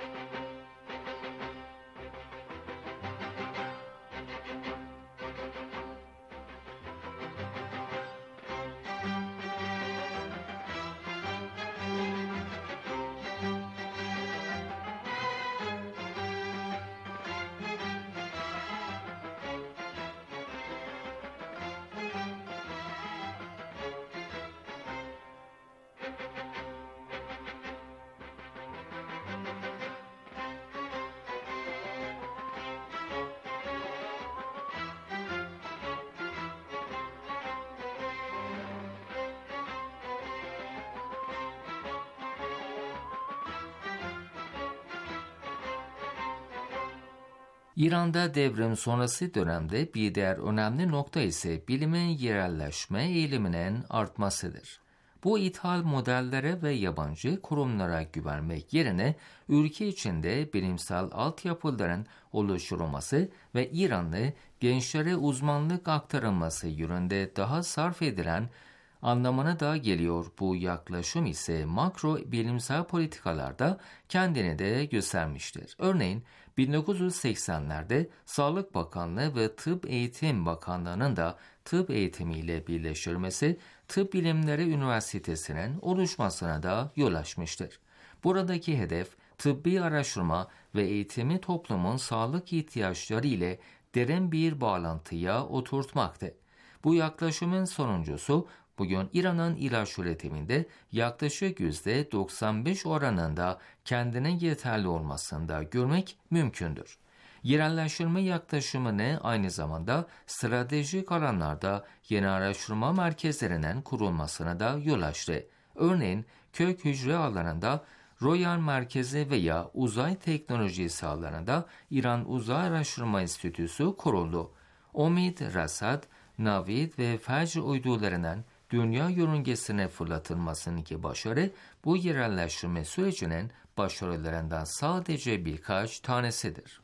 İran'da devrim sonrası dönemde bir diğer önemli nokta ise bilimin yerelleşme eğiliminin artmasıdır. Bu ithal modellere ve yabancı kurumlara güvenmek yerine ülke içinde bilimsel altyapıların oluşturulması ve İranlı gençlere uzmanlık aktarılması yönünde daha sarf edilen anlamına da geliyor. Bu yaklaşım ise makro bilimsel politikalarda kendini de göstermiştir. Örneğin bin dokuz yüz seksenlerde Sağlık Bakanlığı ve Tıp Eğitim Bakanlığı'nın da tıp eğitimiyle birleştirilmesi Tıp Bilimleri Üniversitesi'nin oluşmasına da yol açmıştır. Buradaki hedef tıbbi araştırma ve eğitimi toplumun sağlık ihtiyaçları ile derin bir bağlantıya oturtmaktı. Bu yaklaşımın sonuncusu bugün İran'ın ilaç üretiminde yaklaşık yüzde doksan beş oranında kendine yeterli olmasında görmek mümkündür. Yerelleştirme yaklaşımını aynı zamanda stratejik alanlarda yeni araştırma merkezlerinin kurulmasına da yol açtı. Örneğin kök hücre alanında Royal Merkezi veya uzay teknolojisi alanında İran Uzay Araştırma Enstitüsü kuruldu. Omid, Rasad, Navid ve Fecr uydularının dünya yörüngesine fırlatılmasındaki başarı bu yerelleştirme sürecinin başarılarından sadece birkaç tanesidir.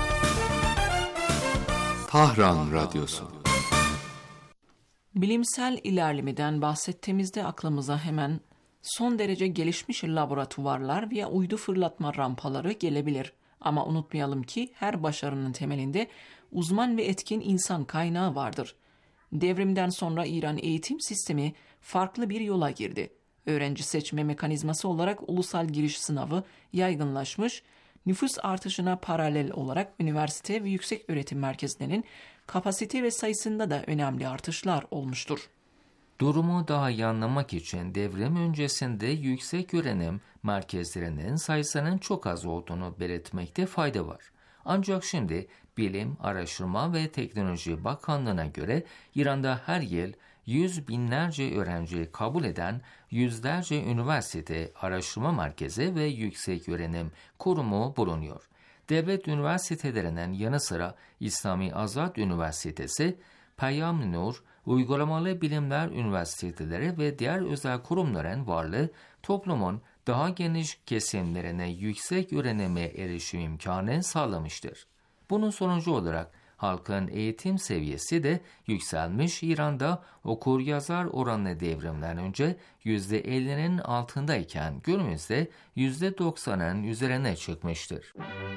Tahran Radyosu. Bilimsel ilerlemeden bahsettiğimizde aklımıza hemen son derece gelişmiş laboratuvarlar veya uydu fırlatma rampaları gelebilir. Ama unutmayalım ki her başarının temelinde uzman ve etkin insan kaynağı vardır. Devrimden sonra İran eğitim sistemi farklı bir yola girdi. Öğrenci seçme mekanizması olarak ulusal giriş sınavı yaygınlaşmış, nüfus artışına paralel olarak üniversite ve yükseköğretim merkezlerinin kapasite ve sayısında da önemli artışlar olmuştur. Durumu daha iyi anlamak için devrim öncesinde yüksek öğrenim merkezlerinin sayısının çok az olduğunu belirtmekte fayda var. Ancak şimdi Bilim, Araştırma ve Teknoloji Bakanlığı'na göre İran'da her yıl yüz binlerce öğrenci kabul eden yüzlerce üniversite, araştırma merkezi ve yüksek öğrenim kurumu bulunuyor. Devlet üniversitelerinin yanı sıra İslami Azad Üniversitesi, Peyam-ı Nur, Uygulamalı Bilimler Üniversiteleri ve diğer özel kurumların varlığı toplumun daha geniş kesimlerine yüksek öğrenime erişim imkanı sağlamıştır. Bunun sonucu olarak halkın eğitim seviyesi de yükselmiş. İran'da okur yazar oranı devrimden önce yüzde ellinin altındayken günümüzde yüzde doksanın üzerine çıkmıştır.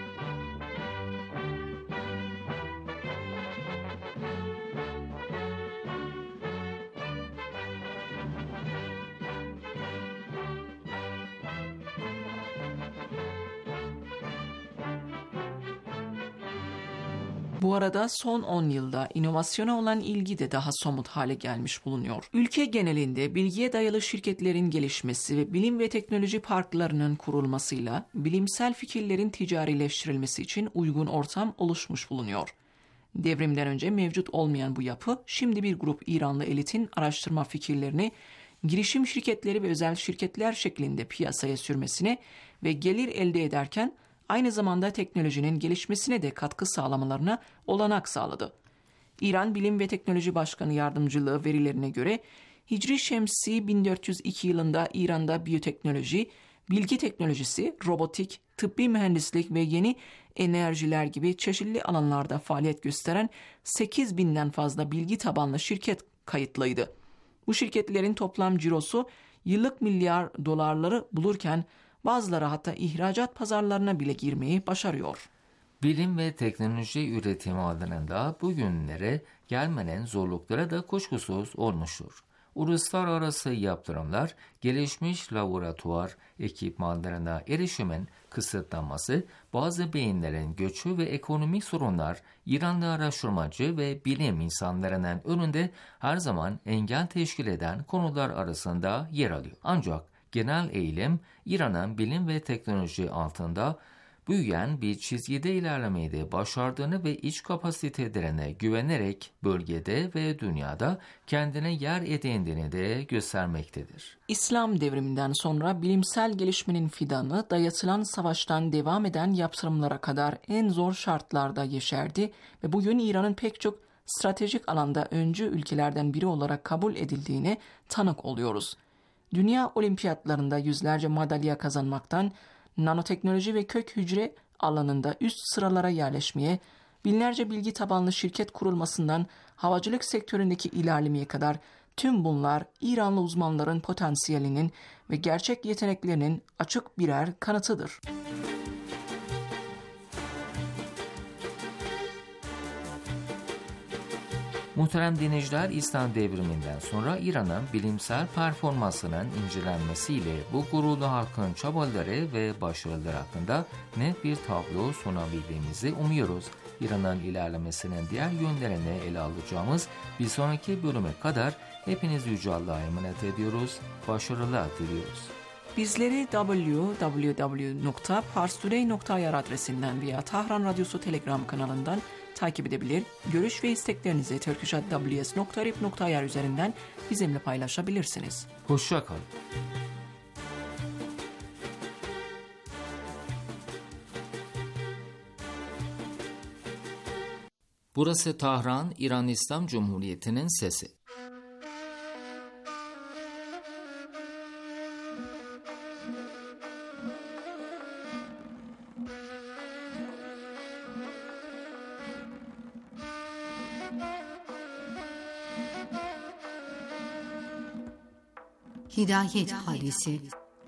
Bu arada son on yılda inovasyona olan ilgi de daha somut hale gelmiş bulunuyor. Ülke genelinde bilgiye dayalı şirketlerin gelişmesi ve bilim ve teknoloji parklarının kurulmasıyla bilimsel fikirlerin ticarileştirilmesi için uygun ortam oluşmuş bulunuyor. Devrimden önce mevcut olmayan bu yapı, şimdi bir grup İranlı elitin araştırma fikirlerini girişim şirketleri ve özel şirketler şeklinde piyasaya sürmesine ve gelir elde ederken aynı zamanda teknolojinin gelişmesine de katkı sağlamalarına olanak sağladı. İran Bilim ve Teknoloji Başkanı Yardımcılığı verilerine göre Hicri Şemsi bin dört yüz iki yılında İran'da biyoteknoloji, bilgi teknolojisi, robotik, tıbbi mühendislik ve yeni enerjiler gibi çeşitli alanlarda faaliyet gösteren sekiz binden fazla bilgi tabanlı şirket kayıtlıydı. Bu şirketlerin toplam cirosu yıllık milyar dolarları bulurken bazıları hatta ihracat pazarlarına bile girmeyi başarıyor. Bilim ve teknoloji üretimi alanında bugünlere gelmenin zorlukları da kuşkusuz olmuştur. Uluslararası yaptırımlar, gelişmiş laboratuvar ekipmanlarına erişimin kısıtlanması, bazı beyinlerin göçü ve ekonomik sorunlar İranlı araştırmacı ve bilim insanlarının önünde her zaman engel teşkil eden konular arasında yer alıyor. Ancak genel eğilim İran'ın bilim ve teknoloji altında büyüyen bir çizgide ilerlemeyi de başardığını ve iç kapasitelerine güvenerek bölgede ve dünyada kendine yer edindiğini de göstermektedir. İslam devriminden sonra bilimsel gelişmenin fidanı dayatılan savaştan devam eden yaptırımlara kadar en zor şartlarda yeşerdi ve bugün İran'ın pek çok stratejik alanda öncü ülkelerden biri olarak kabul edildiğine tanık oluyoruz. Dünya olimpiyatlarında yüzlerce madalya kazanmaktan, nanoteknoloji ve kök hücre alanında üst sıralara yerleşmeye, binlerce bilgi tabanlı şirket kurulmasından havacılık sektöründeki ilerlemeye kadar tüm bunlar İranlı uzmanların potansiyelinin ve gerçek yeteneklerinin açık birer kanıtıdır. Muhterem dinleyiciler, İslam devriminden sonra İran'ın bilimsel performansının incelenmesiyle bu gururlu halkın çabaları ve başarıları hakkında net bir tablo sunabildiğimizi umuyoruz. İran'ın ilerlemesinin diğer yönlerini ele alacağımız bir sonraki bölüme kadar hepiniz Yüce Allah'a emanet ediyoruz. Başarılar diliyoruz. Bizleri double-u double-u double-u nokta parstoday nokta i r adresinden veya Tahran Radyosu Telegram kanalından takip edebilir, görüş ve isteklerinizi turkish at w s nokta r i p nokta i r üzerinden bizimle paylaşabilirsiniz. Hoşça kalın. Burası Tahran, İran İslam Cumhuriyeti'nin sesi. Hidayet Hadisi.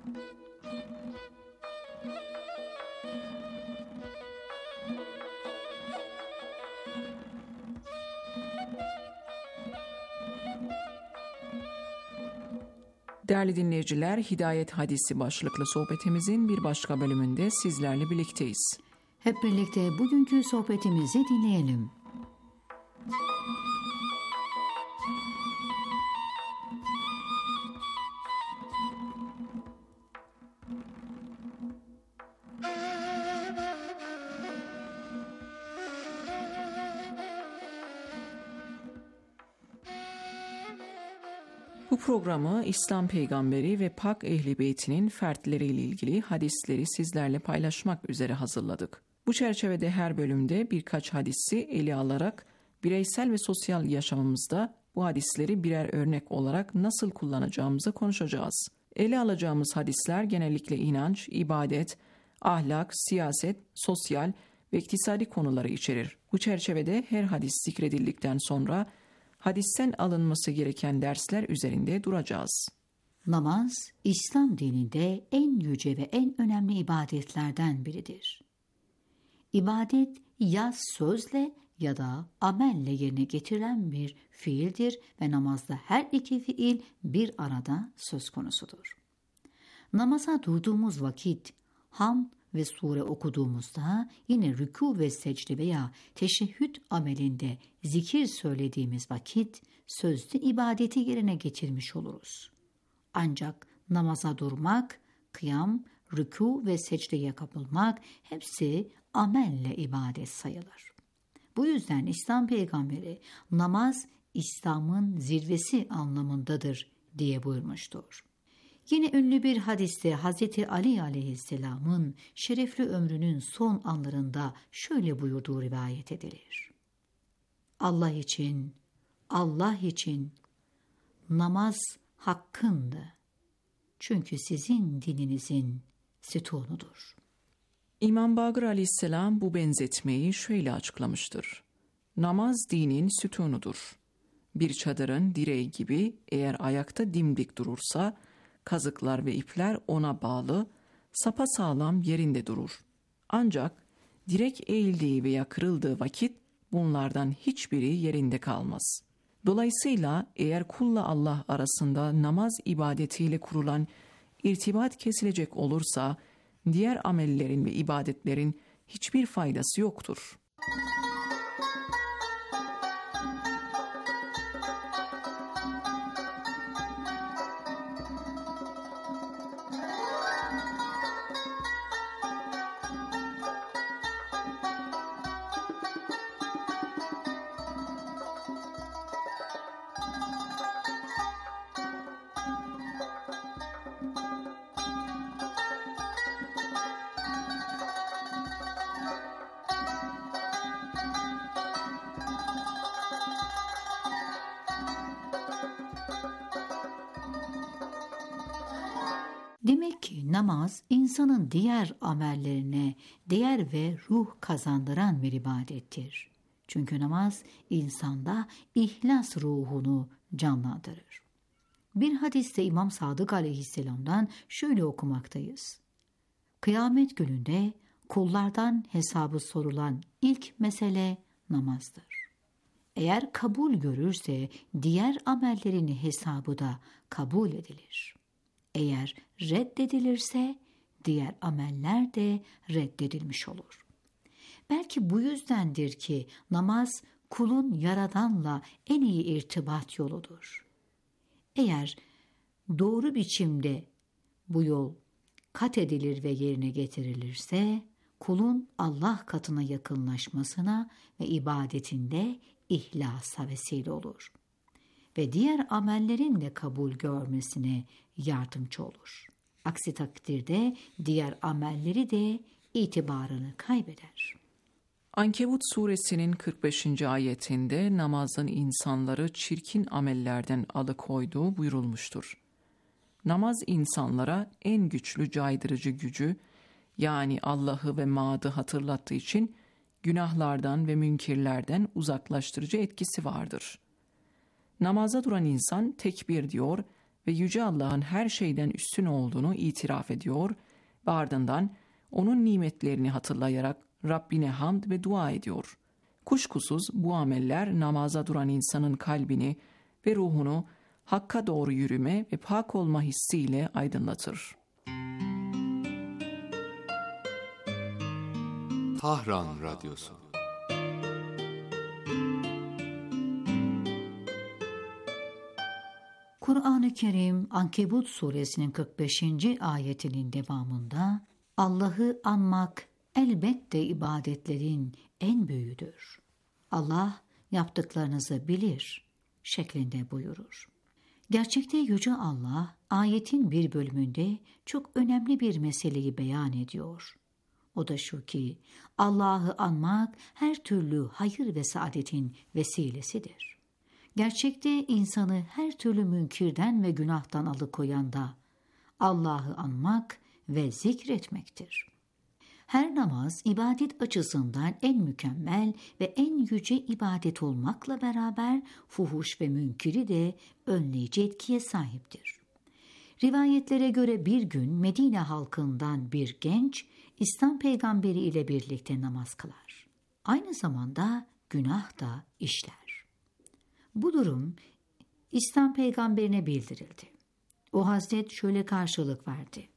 Değerli dinleyiciler, Hidayet Hadisi başlıklı sohbetimizin bir başka bölümünde sizlerle birlikteyiz. Hep birlikte bugünkü sohbetimizi dinleyelim. Bu programı İslam peygamberi ve Pak Ehli Beytinin fertleriyle ilgili hadisleri sizlerle paylaşmak üzere hazırladık. Bu çerçevede her bölümde birkaç hadisi ele alarak bireysel ve sosyal yaşamımızda bu hadisleri birer örnek olarak nasıl kullanacağımızı konuşacağız. Ele alacağımız hadisler genellikle inanç, ibadet, ahlak, siyaset, sosyal ve iktisadi konuları içerir. Bu çerçevede her hadis zikredildikten sonra hadisten alınması gereken dersler üzerinde duracağız. Namaz, İslam dininde en yüce ve en önemli ibadetlerden biridir. İbadet ya sözle ya da amelle yerine getirilen bir fiildir ve namazda her iki fiil bir arada söz konusudur. Namaza durduğumuz vakit, hamd ve sure okuduğumuzda yine rükû ve secde veya teşehhüd amelinde zikir söylediğimiz vakit sözlü ibadeti yerine getirmiş oluruz. Ancak namaza durmak, kıyam, rükû ve secdeye kapılmak hepsi amelle ibadet sayılır. Bu yüzden İslam peygamberi namaz İslam'ın zirvesi anlamındadır diye buyurmuştur. Yine ünlü bir hadiste Hazreti Ali aleyhisselamın şerefli ömrünün son anlarında şöyle buyurduğu rivayet edilir. Allah için, Allah için namaz hakkındı. Çünkü sizin dininizin sütunudur. İmam Bakır aleyhisselam bu benzetmeyi şöyle açıklamıştır. Namaz dinin sütunudur. Bir çadırın direği gibi eğer ayakta dimdik durursa, kazıklar ve ipler ona bağlı, sapasağlam yerinde durur. Ancak direk eğildiği veya kırıldığı vakit bunlardan hiçbiri yerinde kalmaz. Dolayısıyla eğer kulla Allah arasında namaz ibadetiyle kurulan irtibat kesilecek olursa, diğer amellerin ve ibadetlerin hiçbir faydası yoktur. Demek ki namaz insanın diğer amellerine değer ve ruh kazandıran bir ibadettir. Çünkü namaz insanda ihlas ruhunu canlandırır. Bir hadiste İmam Sadık aleyhisselamdan şöyle okumaktayız. Kıyamet gününde kullardan hesabı sorulan ilk mesele namazdır. Eğer kabul görürse diğer amellerin hesabı da kabul edilir. Eğer reddedilirse diğer ameller de reddedilmiş olur. Belki bu yüzdendir ki namaz kulun Yaradan'la en iyi irtibat yoludur. Eğer doğru biçimde bu yol kat edilir ve yerine getirilirse kulun Allah katına yakınlaşmasına ve ibadetinde ihlasa vesile olur ve diğer amellerin de kabul görmesine yardımcı olur. Aksi takdirde diğer amelleri de itibarını kaybeder. Ankebut suresinin kırk beşinci ayetinde namazın insanları çirkin amellerden alıkoyduğu buyurulmuştur. Namaz insanlara en güçlü caydırıcı gücü, yani Allah'ı ve Ma'dı hatırlattığı için günahlardan ve münkirlerden uzaklaştırıcı etkisi vardır. Namaza duran insan tekbir diyor ve Yüce Allah'ın her şeyden üstün olduğunu itiraf ediyor ve ardından onun nimetlerini hatırlayarak Rabbine hamd ve dua ediyor. Kuşkusuz bu ameller namaza duran insanın kalbini ve ruhunu Hakk'a doğru yürüme ve pak olma hissiyle aydınlatır. Tahran Radyosu. Kur'an-ı Kerim Ankebut suresinin kırk beşinci ayetinin devamında Allah'ı anmak elbette ibadetlerin en büyüğüdür. Allah yaptıklarınızı bilir şeklinde buyurur. Gerçekte Yüce Allah, ayetin bir bölümünde çok önemli bir meseleyi beyan ediyor. O da şu ki, Allah'ı anmak her türlü hayır ve saadetin vesilesidir. Gerçekte insanı her türlü münkirden ve günahtan alıkoyan da Allah'ı anmak ve zikretmektir. Her namaz ibadet açısından en mükemmel ve en yüce ibadet olmakla beraber fuhuş ve münkiri de önleyici etkiye sahiptir. Rivayetlere göre bir gün Medine halkından bir genç İslam peygamberi ile birlikte namaz kılar. Aynı zamanda günah da işler. Bu durum İslam peygamberine bildirildi. O Hazret şöyle karşılık verdi: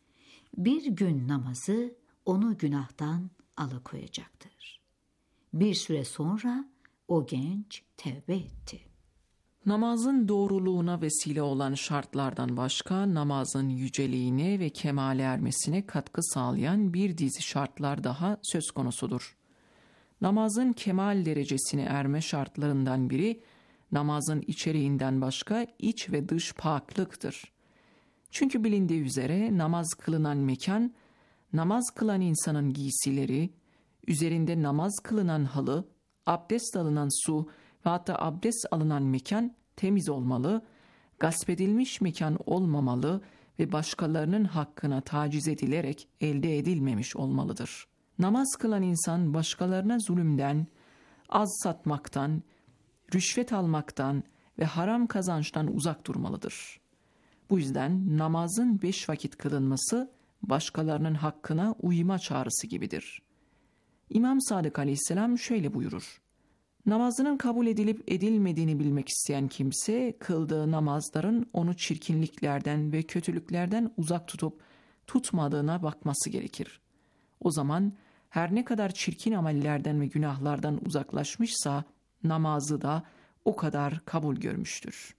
bir gün namazı onu günahtan alıkoyacaktır. Bir süre sonra o genç tevbe etti. Namazın doğruluğuna vesile olan şartlardan başka, namazın yüceliğine ve kemale ermesine katkı sağlayan bir dizi şartlar daha söz konusudur. Namazın kemal derecesine erme şartlarından biri, namazın içeriğinden başka iç ve dış paklıktır. Çünkü bilindiği üzere namaz kılınan mekan, namaz kılan insanın giysileri, üzerinde namaz kılınan halı, abdest alınan su ve hatta abdest alınan mekan temiz olmalı, gasp edilmiş mekan olmamalı ve başkalarının hakkına taciz edilerek elde edilmemiş olmalıdır. Namaz kılan insan başkalarına zulümden, az satmaktan, rüşvet almaktan ve haram kazançtan uzak durmalıdır. Bu yüzden namazın beş vakit kılınması başkalarının hakkına uyma çağrısı gibidir. İmam Sadık Aleyhisselam şöyle buyurur: namazının kabul edilip edilmediğini bilmek isteyen kimse, kıldığı namazların onu çirkinliklerden ve kötülüklerden uzak tutup tutmadığına bakması gerekir. O zaman her ne kadar çirkin amellerden ve günahlardan uzaklaşmışsa, namazı da o kadar kabul görmüştür.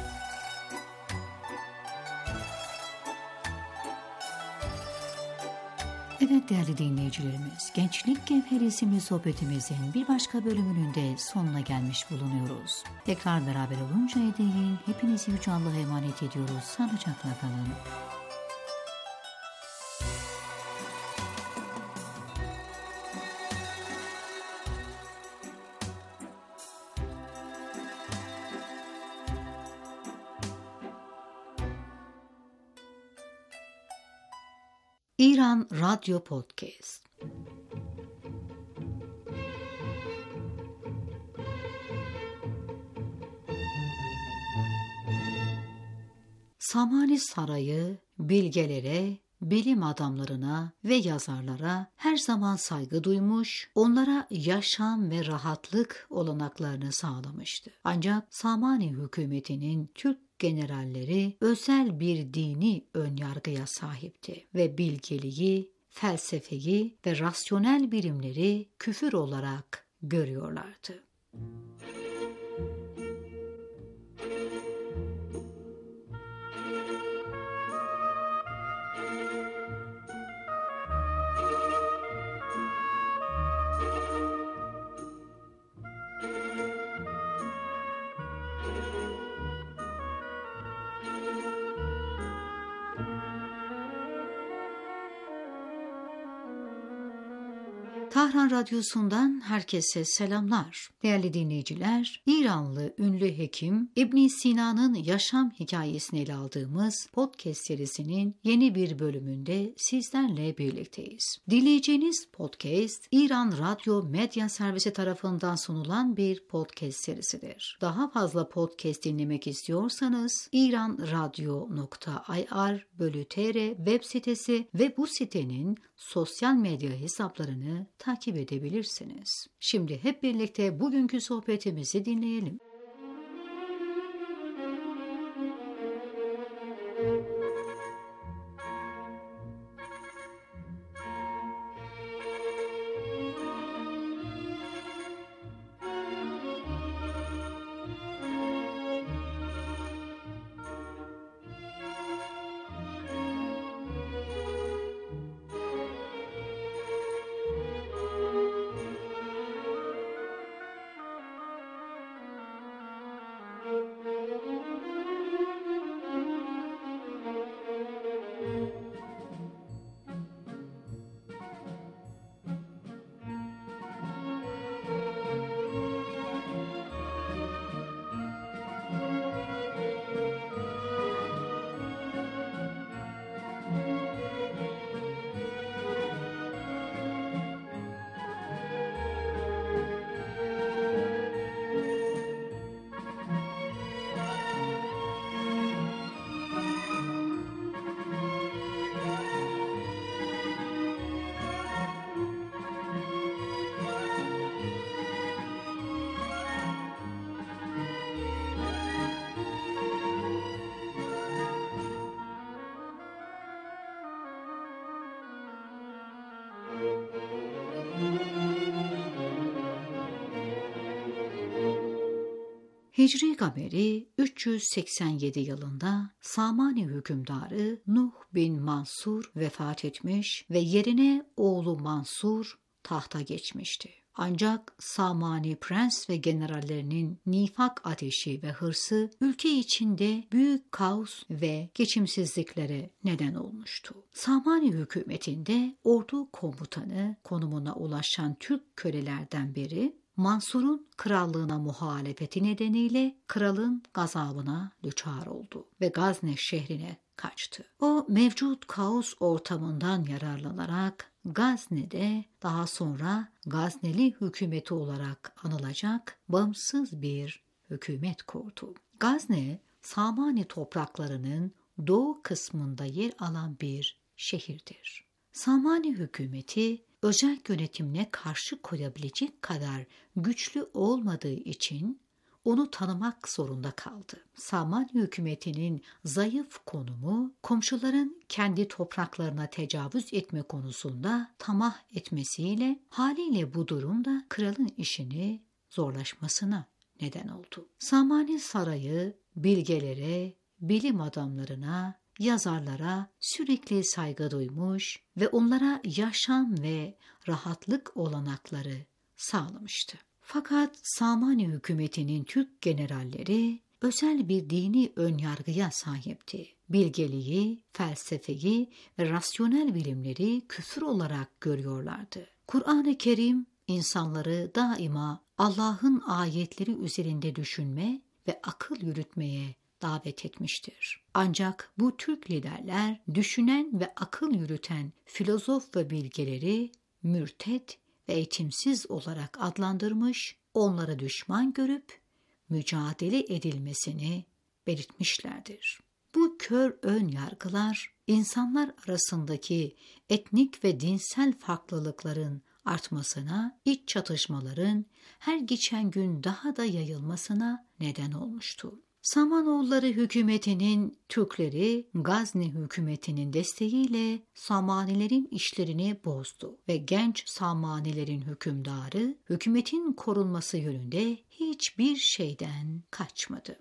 Evet değerli dinleyicilerimiz, Gençlik Gevheri isimli sohbetimizin bir başka bölümünün de sonuna gelmiş bulunuyoruz. Tekrar beraber oluncaya değin hepinizi Yüce Allah'a emanet ediyoruz. Sağlıcakla kalın. İran Radyo Podcast. Samani Sarayı bilgelere, bilim adamlarına ve yazarlara her zaman saygı duymuş, onlara yaşam ve rahatlık olanaklarını sağlamıştı. Ancak Samani hükümetinin Türk generalleri özel bir dini önyargıya sahipti ve bilgeliği, felsefeyi ve rasyonel bilimleri küfür olarak görüyorlardı. Tahran Radyosu'ndan herkese selamlar. Değerli dinleyiciler, İranlı ünlü hekim İbn Sina'nın yaşam hikayesini ele aldığımız podcast serisinin yeni bir bölümünde sizlerle birlikteyiz. Dinleyeceğiniz podcast, İran Radyo Medya Servisi tarafından sunulan bir podcast serisidir. Daha fazla podcast dinlemek istiyorsanız iranradyo nokta ir bölü tr web sitesi ve bu sitenin sosyal medya hesaplarını takip edebilirsiniz. Şimdi hep birlikte bugünkü sohbetimizi dinleyelim. Hicri Gameri üç yüz seksen yedi yılında Samani hükümdarı Nuh bin Mansur vefat etmiş ve yerine oğlu Mansur tahta geçmişti. Ancak Samani prens ve generallerinin nifak ateşi ve hırsı ülke içinde büyük kaos ve geçimsizliklere neden olmuştu. Samani hükümetinde ordu komutanı konumuna ulaşan Türk kölelerden biri, Mansur'un krallığına muhalefeti nedeniyle kralın gazabına düçar oldu ve Gazne şehrine kaçtı. O mevcut kaos ortamından yararlanarak Gazne'de daha sonra Gazneli hükümeti olarak anılacak bağımsız bir hükümet kurdu. Gazne, Samani topraklarının doğu kısmında yer alan bir şehirdir. Samani hükümeti özel yönetimine karşı koyabilecek kadar güçlü olmadığı için onu tanımak zorunda kaldı. Samani hükümetinin zayıf konumu, komşuların kendi topraklarına tecavüz etme konusunda tamah etmesiyle haliyle bu durumda kralın işini zorlaşmasına neden oldu. Samani sarayı bilgelere, bilim adamlarına, yazarlara sürekli saygı duymuş ve onlara yaşam ve rahatlık olanakları sağlamıştı. Fakat Samani hükümetinin Türk generalleri özel bir dini önyargıya sahipti. Bilgeliği, felsefeyi ve rasyonel bilimleri küfür olarak görüyorlardı. Kur'an-ı Kerim insanları daima Allah'ın ayetleri üzerinde düşünme ve akıl yürütmeye davet etmiştir. Ancak bu Türk liderler düşünen ve akıl yürüten filozof ve bilgeleri mürtet ve eğitimsiz olarak adlandırmış, onları düşman görüp mücadele edilmesini belirtmişlerdir. Bu kör ön yargılar insanlar arasındaki etnik ve dinsel farklılıkların artmasına, iç çatışmaların her geçen gün daha da yayılmasına neden olmuştu. Samanoğulları hükümetinin Türkleri Gazni hükümetinin desteğiyle Samanilerin işlerini bozdu ve genç Samanilerin hükümdarı hükümetin korunması yönünde hiçbir şeyden kaçmadı.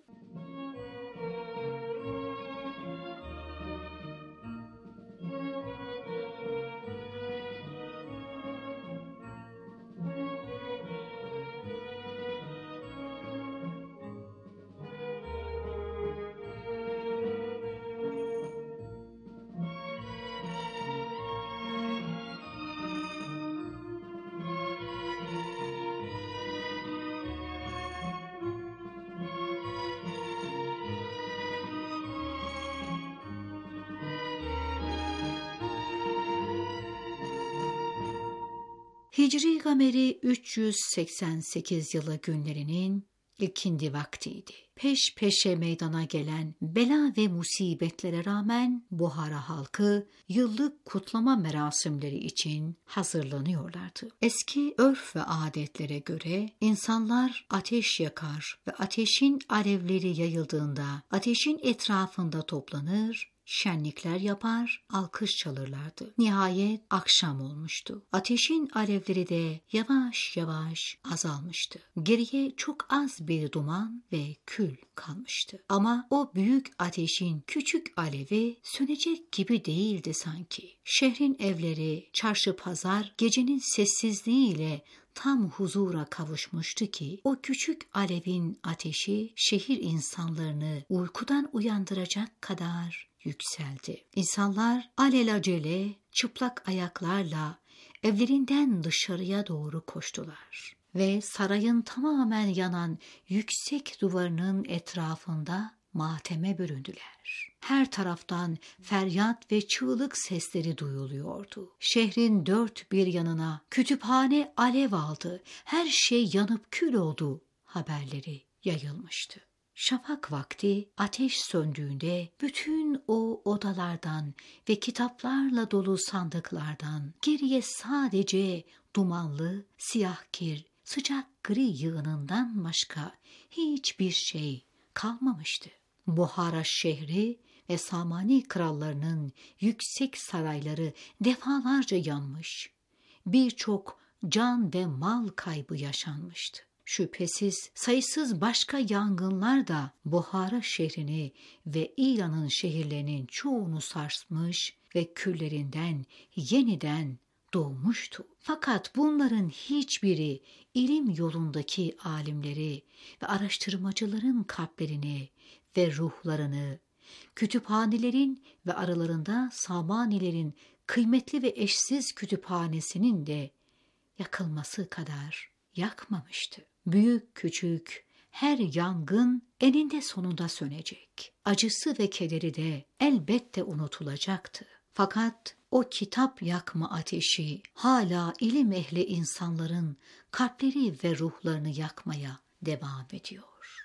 Hicri Gameri üç yüz seksen sekiz yılı günlerinin ikindi vaktiydi. Peş peşe meydana gelen bela ve musibetlere rağmen Buhara halkı yıllık kutlama merasimleri için hazırlanıyorlardı. Eski örf ve adetlere göre insanlar ateş yakar ve ateşin alevleri yayıldığında ateşin etrafında toplanır, şenlikler yapar, alkış çalırlardı. Nihayet akşam olmuştu. Ateşin alevleri de yavaş yavaş azalmıştı. Geriye çok az bir duman ve kül kalmıştı. Ama o büyük ateşin küçük alevi sönecek gibi değildi sanki. Şehrin evleri, çarşı pazar gecenin sessizliğiyle tam huzura kavuşmuştu ki o küçük alevin ateşi şehir insanlarını uykudan uyandıracak kadar yükseldi. İnsanlar alelacele çıplak ayaklarla evlerinden dışarıya doğru koştular ve sarayın tamamen yanan yüksek duvarının etrafında mateme büründüler. Her taraftan feryat ve çığlık sesleri duyuluyordu. Şehrin dört bir yanına kütüphane alev aldı, her şey yanıp kül oldu haberleri yayılmıştı. Şafak vakti ateş söndüğünde bütün o odalardan ve kitaplarla dolu sandıklardan geriye sadece dumanlı, siyah kir, sıcak gri yığınından başka hiçbir şey kalmamıştı. Buhara şehri ve Samani krallarının yüksek sarayları defalarca yanmış, birçok can ve mal kaybı yaşanmıştı. Şüphesiz sayısız başka yangınlar da Buhara şehrini ve İran'ın şehirlerinin çoğunu sarsmış ve küllerinden yeniden doğmuştu. Fakat bunların hiçbiri ilim yolundaki alimleri ve araştırmacıların kalplerini ve ruhlarını, kütüphanelerin ve aralarında Samanilerin kıymetli ve eşsiz kütüphanesinin de yakılması kadar yakmamıştı. Büyük küçük her yangın eninde sonunda sönecek. Acısı ve kederi de elbette unutulacaktı. Fakat o kitap yakma ateşi hala ilim ehli insanların kalpleri ve ruhlarını yakmaya devam ediyor.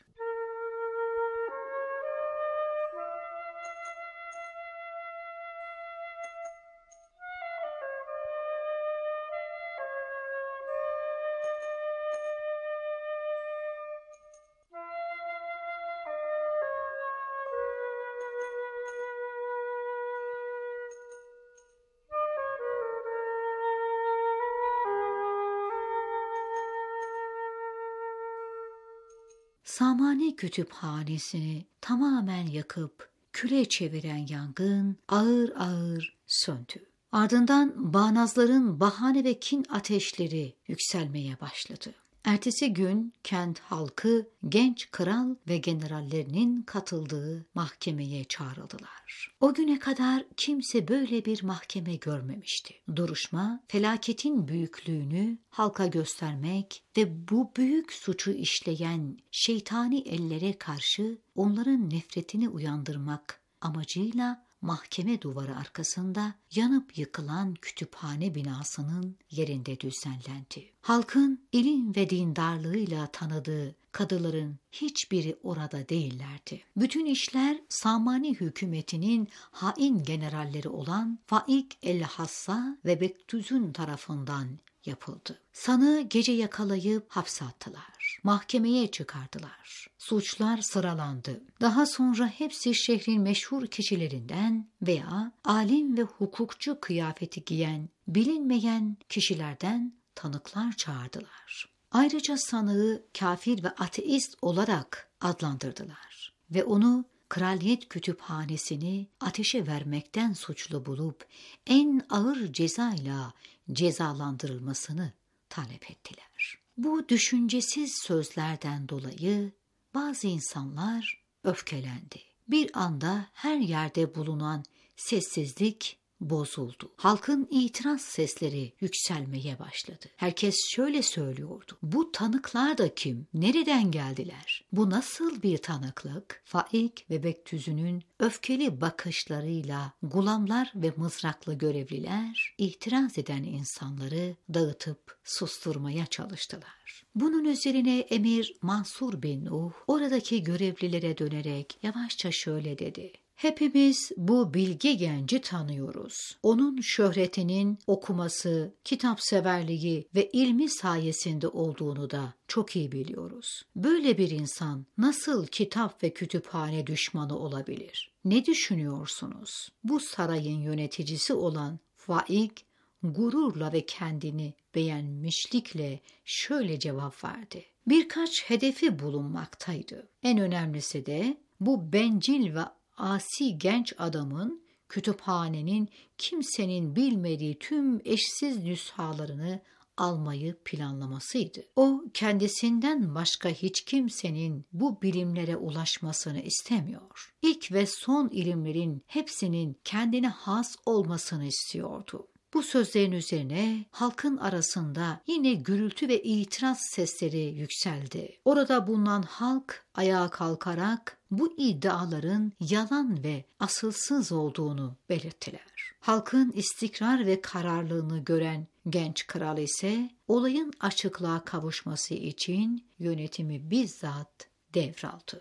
Samani Kütüphanesi'ni tamamen yakıp küle çeviren yangın ağır ağır söndü. Ardından bağnazların bahane ve kin ateşleri yükselmeye başladı. Ertesi gün kent halkı genç kral ve generallerinin katıldığı mahkemeye çağrıldılar. O güne kadar kimse böyle bir mahkeme görmemişti. Duruşma, felaketin büyüklüğünü halka göstermek ve bu büyük suçu işleyen şeytani ellere karşı onların nefretini uyandırmak amacıyla mahkeme duvarı arkasında yanıp yıkılan kütüphane binasının yerinde düzenlendi. Halkın ilim ve dindarlığıyla tanıdığı kadıların hiçbiri orada değillerdi. Bütün işler Samani hükümetinin hain generalleri olan Faik el-Hassa ve Bektüz'ün tarafından yapıldı. Sanığı gece yakalayıp hapse attılar. Mahkemeye çıkardılar. Suçlar sıralandı. Daha sonra hepsi şehrin meşhur kişilerinden veya alim ve hukukçu kıyafeti giyen bilinmeyen kişilerden tanıklar çağırdılar. Ayrıca sanığı kafir ve ateist olarak adlandırdılar ve onu Kraliyet Kütüphanesi'ni ateşe vermekten suçlu bulup en ağır cezayla cezalandırılmasını talep ettiler. Bu düşüncesiz sözlerden dolayı bazı insanlar öfkelendi. Bir anda her yerde bulunan sessizlik bozuldu. Halkın itiraz sesleri yükselmeye başladı. Herkes şöyle söylüyordu: bu tanıklar da kim? Nereden geldiler? Bu nasıl bir tanıklık? Faik ve Bektüz'ünün öfkeli bakışlarıyla gulamlar ve mızraklı görevliler itiraz eden insanları dağıtıp susturmaya çalıştılar. Bunun üzerine Emir Mansur bin Nuh oradaki görevlilere dönerek yavaşça şöyle dedi: hepimiz bu bilgi genci tanıyoruz. Onun şöhretinin okuması, kitapseverliği ve ilmi sayesinde olduğunu da çok iyi biliyoruz. Böyle bir insan nasıl kitap ve kütüphane düşmanı olabilir? Ne düşünüyorsunuz? Bu sarayın yöneticisi olan Faik gururla ve kendini beğenmişlikle şöyle cevap verdi: birkaç hedefi bulunmaktaydı. En önemlisi de bu bencil ve asi genç adamın kütüphanenin kimsenin bilmediği tüm eşsiz nüshalarını almayı planlamasıydı. O kendisinden başka hiç kimsenin bu bilimlere ulaşmasını istemiyor. İlk ve son ilimlerin hepsinin kendine has olmasını istiyordu. Bu sözlerin üzerine halkın arasında yine gürültü ve itiraz sesleri yükseldi. Orada bulunan halk ayağa kalkarak bu iddiaların yalan ve asılsız olduğunu belirttiler. Halkın istikrar ve kararlılığını gören genç kral ise olayın açıklığa kavuşması için yönetimi bizzat devraldı.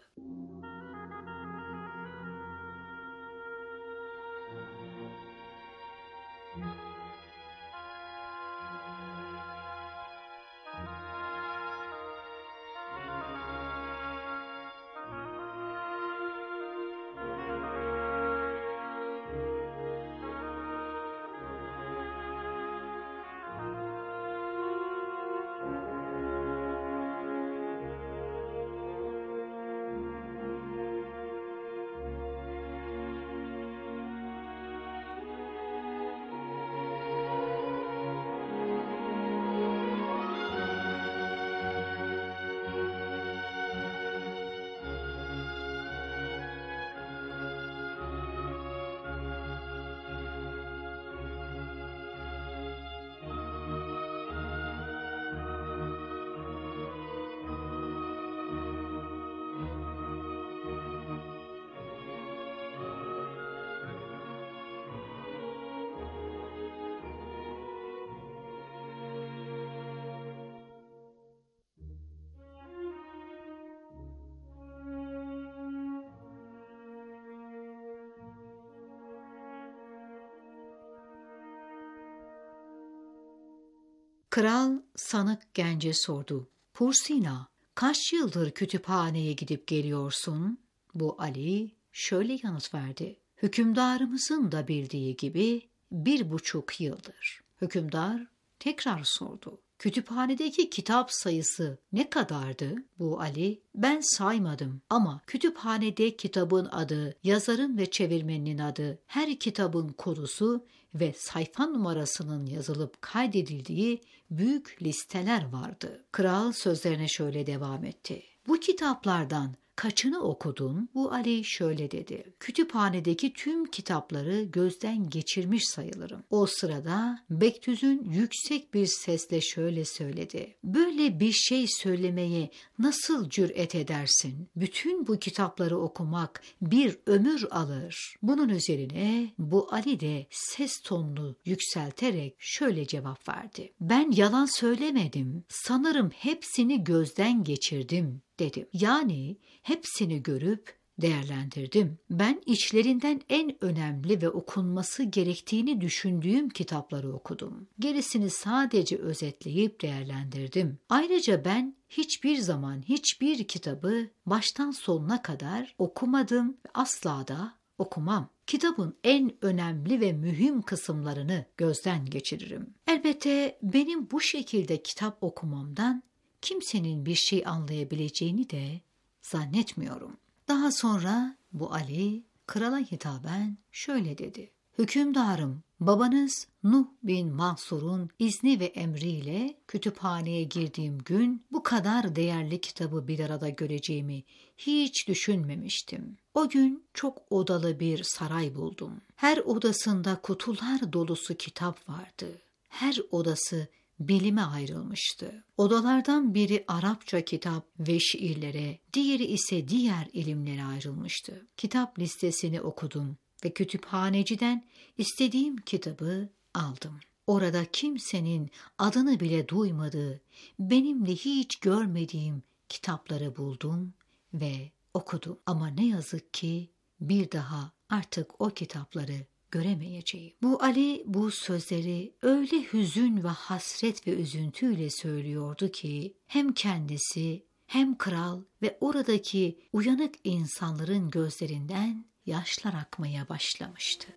Kral sanık gence sordu. Pursina, kaç yıldır kütüphaneye gidip geliyorsun? Bu Ali şöyle yanıt verdi. Hükümdarımızın da bildiği gibi bir buçuk yıldır. Hükümdar tekrar sordu. Kütüphanedeki kitap sayısı ne kadardı? Bu Ali, ben saymadım ama kütüphanede kitabın adı, yazarın ve çevirmenin adı, her kitabın konusu ve sayfa numarasının yazılıp kaydedildiği büyük listeler vardı. Kral sözlerine şöyle devam etti. Bu kitaplardan kaçını okudun? Bu Ali şöyle dedi. Kütüphanedeki tüm kitapları gözden geçirmiş sayılırım. O sırada Bektüz'ün yüksek bir sesle şöyle söyledi. Böyle bir şey söylemeye nasıl cüret edersin? Bütün bu kitapları okumak bir ömür alır. Bunun üzerine bu Ali de ses tonunu yükselterek şöyle cevap verdi. Ben yalan söylemedim. Sanırım hepsini gözden geçirdim dedim. Yani hepsini görüp değerlendirdim. Ben içlerinden en önemli ve okunması gerektiğini düşündüğüm kitapları okudum. Gerisini sadece özetleyip değerlendirdim. Ayrıca ben hiçbir zaman hiçbir kitabı baştan sonuna kadar okumadım ve asla da okumam. Kitabın en önemli ve mühim kısımlarını gözden geçiririm. Elbette benim bu şekilde kitap okumamdan kimsenin bir şey anlayabileceğini de zannetmiyorum. Daha sonra bu Ali krala hitaben şöyle dedi. Hükümdarım, babanız Nuh bin Mansur'un izni ve emriyle kütüphaneye girdiğim gün bu kadar değerli kitabı bir arada göreceğimi hiç düşünmemiştim. O gün çok odalı bir saray buldum. Her odasında kutular dolusu kitap vardı. Her odası bilime ayrılmıştı. Odalardan biri Arapça kitap ve şiirlere, diğeri ise diğer ilimlere ayrılmıştı. Kitap listesini okudum ve kütüphaneciden istediğim kitabı aldım. Orada kimsenin adını bile duymadığı, benimle hiç görmediğim kitapları buldum ve okudum. Ama ne yazık ki bir daha artık o kitapları göremeyeceğim. Bu Ali bu sözleri öyle hüzün ve hasret ve üzüntüyle söylüyordu ki hem kendisi hem kral ve oradaki uyanık insanların gözlerinden yaşlar akmaya başlamıştı.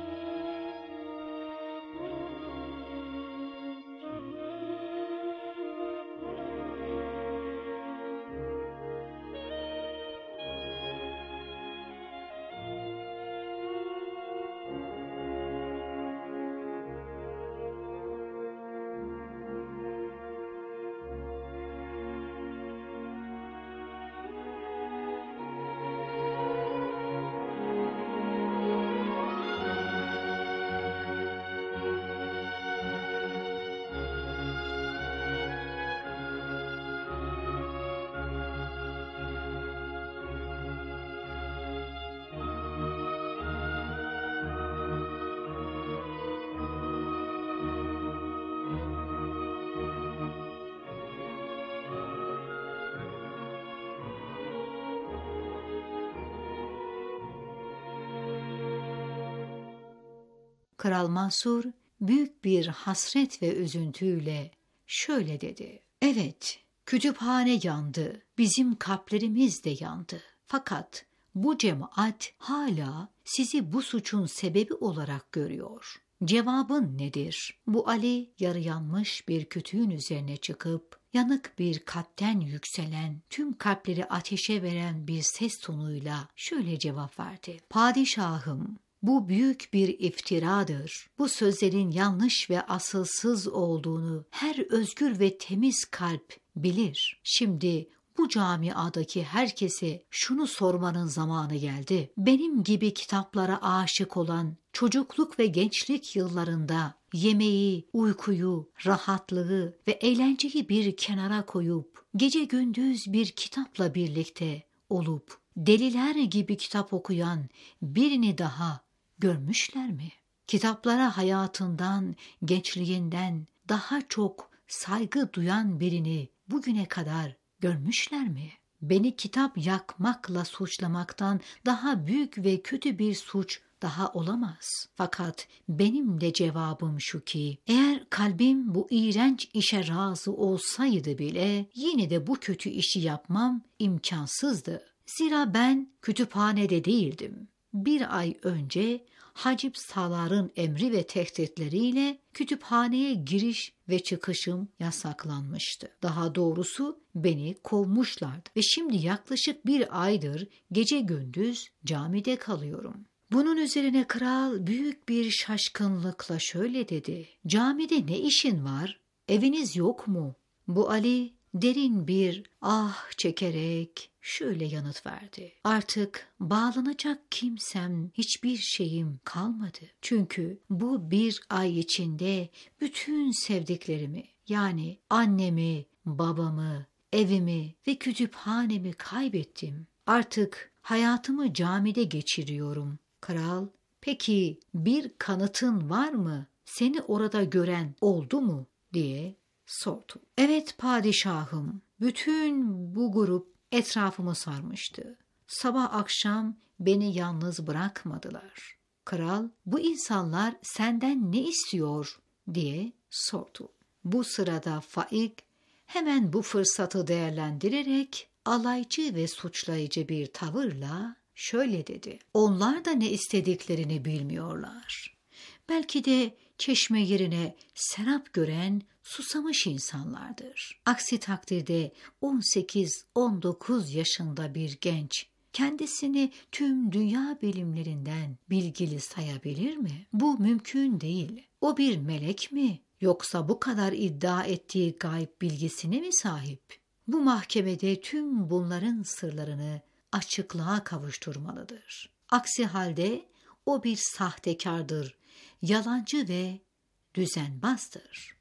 Kral Mansur büyük bir hasret ve üzüntüyle şöyle dedi. Evet, kütüphane yandı, bizim kalplerimiz de yandı. Fakat bu cemaat hala sizi bu suçun sebebi olarak görüyor. Cevabın nedir? Bu Ali yarı yanmış bir kütüğün üzerine çıkıp yanık bir kalpten yükselen, tüm kalpleri ateşe veren bir ses tonuyla şöyle cevap verdi. Padişahım, bu büyük bir iftiradır. Bu sözlerin yanlış ve asılsız olduğunu her özgür ve temiz kalp bilir. Şimdi bu camiadaki herkese şunu sormanın zamanı geldi. Benim gibi kitaplara aşık olan, çocukluk ve gençlik yıllarında yemeği, uykuyu, rahatlığı ve eğlenceyi bir kenara koyup gece gündüz bir kitapla birlikte olup deliler gibi kitap okuyan birini daha görmüşler mi? Kitaplara hayatından, gençliğinden daha çok saygı duyan birini bugüne kadar görmüşler mi? Beni kitap yakmakla suçlamaktan daha büyük ve kötü bir suç daha olamaz. Fakat benim de cevabım şu ki, eğer kalbim bu iğrenç işe razı olsaydı bile yine de bu kötü işi yapmam imkansızdı. Zira ben kütüphanede değildim. Bir ay önce Hacip Salar'ın emri ve tehditleriyle kütüphaneye giriş ve çıkışım yasaklanmıştı. Daha doğrusu beni kovmuşlardı ve şimdi yaklaşık bir aydır gece gündüz camide kalıyorum. Bunun üzerine kral büyük bir şaşkınlıkla şöyle dedi: "Camide ne işin var? Eviniz yok mu?" Bu Ali derin bir ah çekerek şöyle yanıt verdi: "Artık bağlanacak kimsem, hiçbir şeyim kalmadı. Çünkü bu bir ay içinde bütün sevdiklerimi, yani annemi, babamı, evimi ve kütüphanemi kaybettim. Artık hayatımı camide geçiriyorum." Kral, "Peki bir kanıtın var mı? Seni orada gören oldu mu?" diye sordu. "Evet padişahım, bütün bu grup etrafımı sarmıştı. Sabah akşam beni yalnız bırakmadılar." Kral, "Bu insanlar senden ne istiyor?" diye sordu. Bu sırada Faik hemen bu fırsatı değerlendirerek alaycı ve suçlayıcı bir tavırla şöyle dedi: "Onlar da ne istediklerini bilmiyorlar. Belki de çeşme yerine serap gören susamış insanlardır. Aksi takdirde on sekiz on dokuz yaşında bir genç kendisini tüm dünya bilimlerinden bilgili sayabilir mi? Bu mümkün değil. O bir melek mi? Yoksa bu kadar iddia ettiği gayb bilgisine mi sahip? Bu mahkemede tüm bunların sırlarını açıklığa kavuşturmalıdır. Aksi halde o bir sahtekardır, yalancı ve düzenbazdır."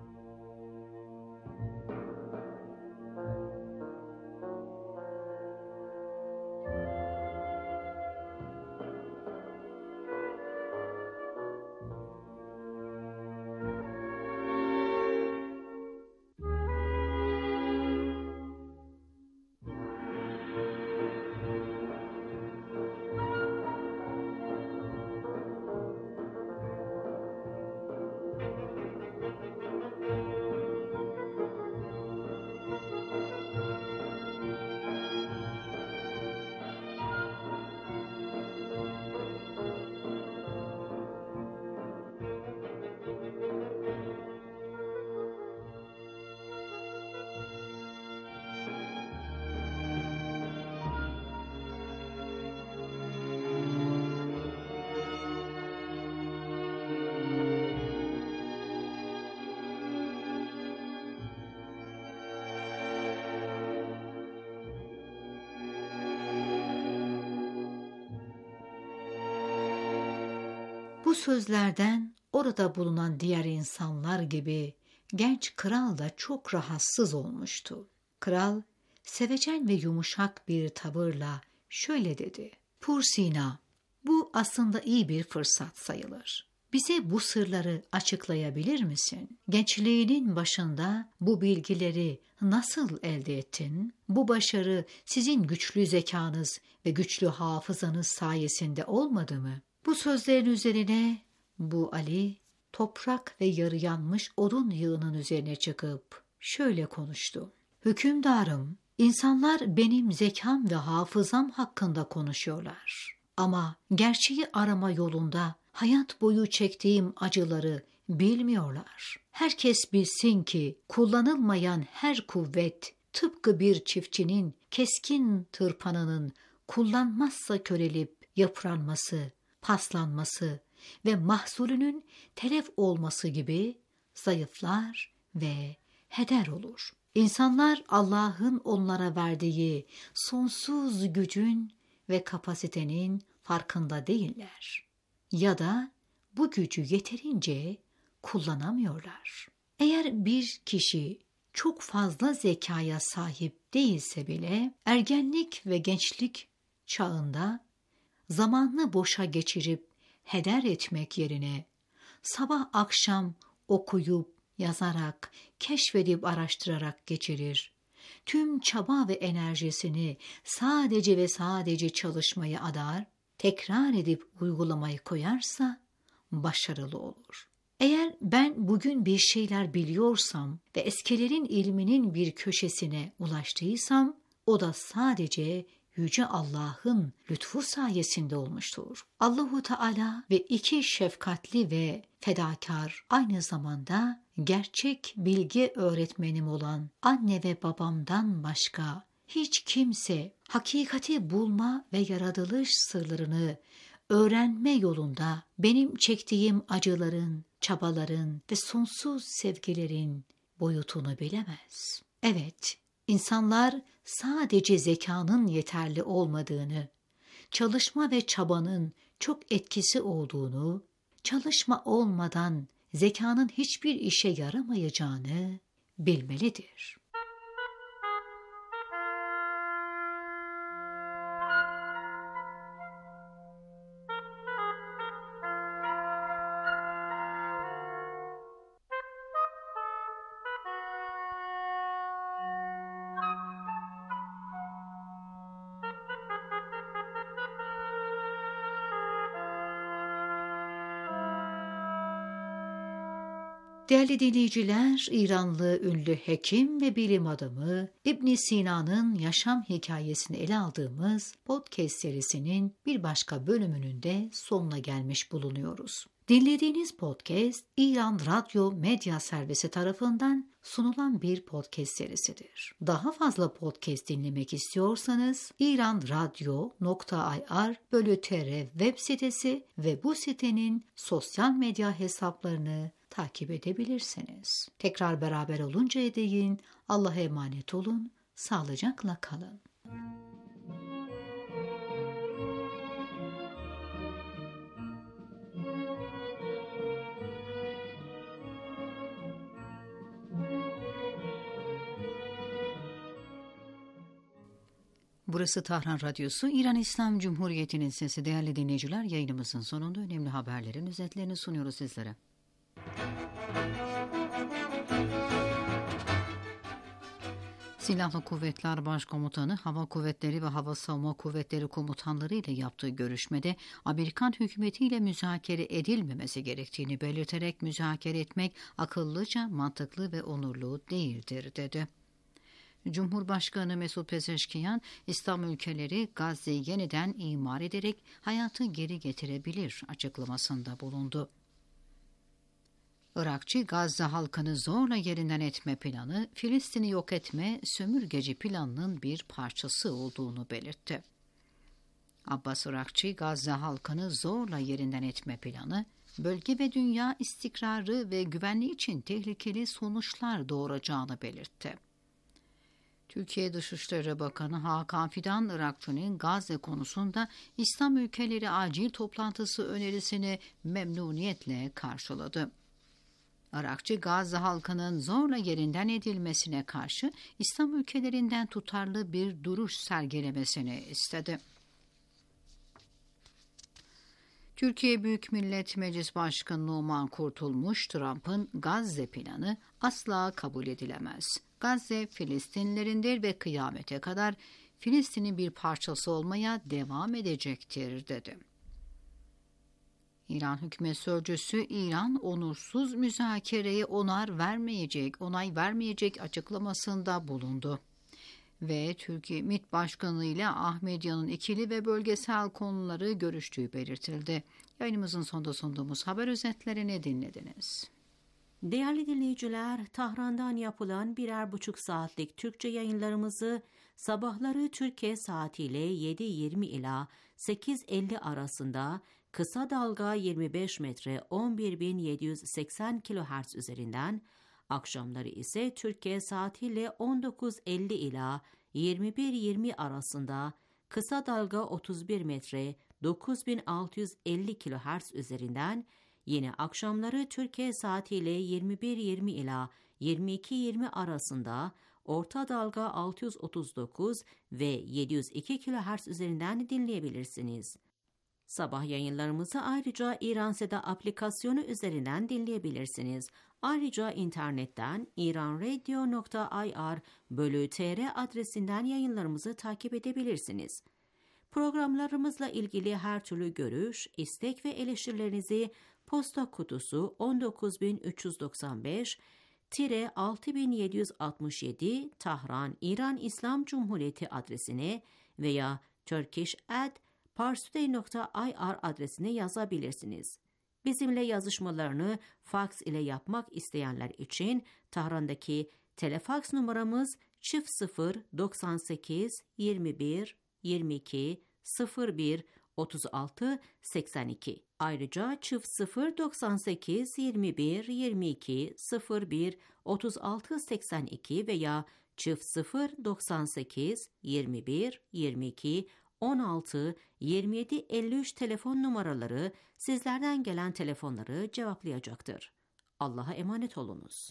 Bu sözlerden orada bulunan diğer insanlar gibi genç kral da çok rahatsız olmuştu. Kral sevecen ve yumuşak bir tavırla şöyle dedi: "Pursina, bu aslında iyi bir fırsat sayılır. Bize bu sırları açıklayabilir misin? Gençliğinin başında bu bilgileri nasıl elde ettin? Bu başarı sizin güçlü zekanız ve güçlü hafızanız sayesinde olmadı mı?" Bu sözlerin üzerine bu Ali toprak ve yarı yanmış odun yığının üzerine çıkıp şöyle konuştu: "Hükümdarım, insanlar benim zekam ve hafızam hakkında konuşuyorlar. Ama gerçeği arama yolunda hayat boyu çektiğim acıları bilmiyorlar. Herkes bilsin ki kullanılmayan her kuvvet tıpkı bir çiftçinin keskin tırpanının kullanmazsa körelip yıpranması, paslanması ve mahsulünün telef olması gibi zayıflar ve heder olur. İnsanlar Allah'ın onlara verdiği sonsuz gücün ve kapasitenin farkında değiller. Ya da bu gücü yeterince kullanamıyorlar. Eğer bir kişi çok fazla zekaya sahip değilse bile ergenlik ve gençlik çağında zamanını boşa geçirip heder etmek yerine sabah akşam okuyup, yazarak, keşfedip araştırarak geçirir. Tüm çaba ve enerjisini sadece ve sadece çalışmaya adar tekrar edip uygulamayı koyarsa başarılı olur. Eğer ben bugün bir şeyler biliyorsam ve eskilerin ilminin bir köşesine ulaştıysam, o da sadece Yüce Allah'ın lütfu sayesinde olmuştur. Allahu Teala ve iki şefkatli ve fedakar, aynı zamanda gerçek bilgi öğretmenim olan anne ve babamdan başka hiç kimse hakikati bulma ve yaratılış sırlarını öğrenme yolunda benim çektiğim acıların, çabaların ve sonsuz sevgilerin boyutunu bilemez. Evet, insanlar sadece zekanın yeterli olmadığını, çalışma ve çabanın çok etkisi olduğunu, çalışma olmadan zekanın hiçbir işe yaramayacağını bilmelidir. Değerli dinleyiciler, İranlı ünlü hekim ve bilim adamı İbn Sina'nın yaşam hikayesini ele aldığımız podcast serisinin bir başka bölümünün de sonuna gelmiş bulunuyoruz. Dinlediğiniz podcast, İran Radyo Medya Servisi tarafından sunulan bir podcast serisidir. Daha fazla podcast dinlemek istiyorsanız iranradyo nokta ir bölü tr web sitesi ve bu sitenin sosyal medya hesaplarını takip edebilirsiniz. Tekrar beraber oluncaya değin Allah'a emanet olun, sağlıcakla kalın. Burası Tahran Radyosu, İran İslam Cumhuriyeti'nin sesi. Değerli dinleyiciler, yayınımızın sonunda önemli haberlerin özetlerini sunuyoruz sizlere. Silahlı Kuvvetler Başkomutanı, Hava Kuvvetleri ve Hava Savunma Kuvvetleri komutanları ile yaptığı görüşmede Amerikan hükümetiyle müzakere edilmemesi gerektiğini belirterek müzakere etmek akıllıca, mantıklı ve onurlu değildir dedi. Cumhurbaşkanı Mesut Pezeşkiyan, İslam ülkeleri Gazze'yi yeniden imar ederek hayatı geri getirebilir açıklamasında bulundu. Irakçı Gazze halkını zorla yerinden etme planı, Filistin'i yok etme sömürgeci planının bir parçası olduğunu belirtti. Abbas Irakçı, Gazze halkını zorla yerinden etme planı, bölge ve dünya istikrarı ve güvenliği için tehlikeli sonuçlar doğuracağını belirtti. Türkiye Dışişleri Bakanı Hakan Fidan, Irakçı'nın Gazze konusunda İslam ülkeleri acil toplantısı önerisini memnuniyetle karşıladı. Irakçı, Gazze halkının zorla yerinden edilmesine karşı İslam ülkelerinden tutarlı bir duruş sergilemesini istedi. Türkiye Büyük Millet Meclis Başkanı Numan Kurtulmuş, Trump'ın Gazze planı asla kabul edilemez. Gazze Filistinlilerindir ve kıyamete kadar Filistin'in bir parçası olmaya devam edecektir dedi. İran hükümet sözcüsü, İran onursuz müzakereye onar vermeyecek, onay vermeyecek açıklamasında bulundu. Ve Türkiye MİT Başkanı ile Ahmediya'nın ikili ve bölgesel konuları görüştüğü belirtildi. Yayınımızın sonunda sunduğumuz haber özetlerini dinlediniz. Değerli dinleyiciler, Tahran'dan yapılan birer buçuk saatlik Türkçe yayınlarımızı sabahları Türkiye saatiyle yedi yirmi ila sekiz elli arasında kısa dalga yirmi beş metre on bir bin yedi yüz seksen kilohertz üzerinden, akşamları ise Türkiye saatiyle on dokuz elli ila yirmi bir yirmi arasında kısa dalga otuz bir metre dokuz bin altı yüz elli kilohertz üzerinden, yine akşamları Türkiye saatiyle yirmi bir yirmi ila yirmi iki yirmi arasında orta dalga altı yüz otuz dokuz ve yedi yüz iki kilohertz üzerinden dinleyebilirsiniz. Sabah yayınlarımızı ayrıca İranseda aplikasyonu üzerinden dinleyebilirsiniz. Ayrıca internetten iranradio nokta ir bölü tr adresinden yayınlarımızı takip edebilirsiniz. Programlarımızla ilgili her türlü görüş, istek ve eleştirilerinizi posta kutusu on dokuz bin üç yüz doksan beş altı bin yedi yüz altmış yedi Tahran, İran İslam Cumhuriyeti adresine veya turkish at parstoday nokta i r adresine yazabilirsiniz. Bizimle yazışmalarını faks ile yapmak isteyenler için Tahran'daki telefaks numaramız çift sıfır doksan sekiz yirmi bir yirmi iki sıfır bir otuz altı seksen iki. Ayrıca çift sıfır doksan sekiz yirmi bir yirmi iki sıfır bir otuz altı seksen iki veya çift sıfır doksan sekiz yirmi bir yirmi iki on altı yirmi yedi elli üç telefon numaraları sizlerden gelen telefonları cevaplayacaktır. Allah'a emanet olunuz.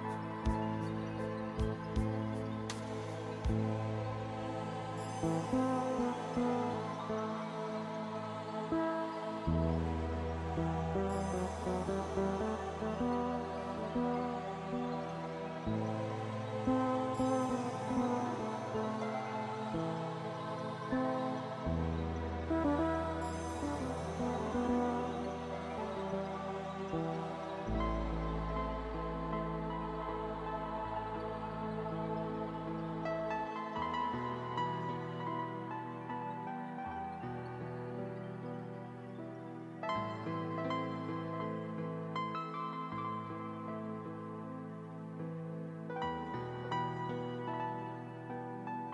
Thank you.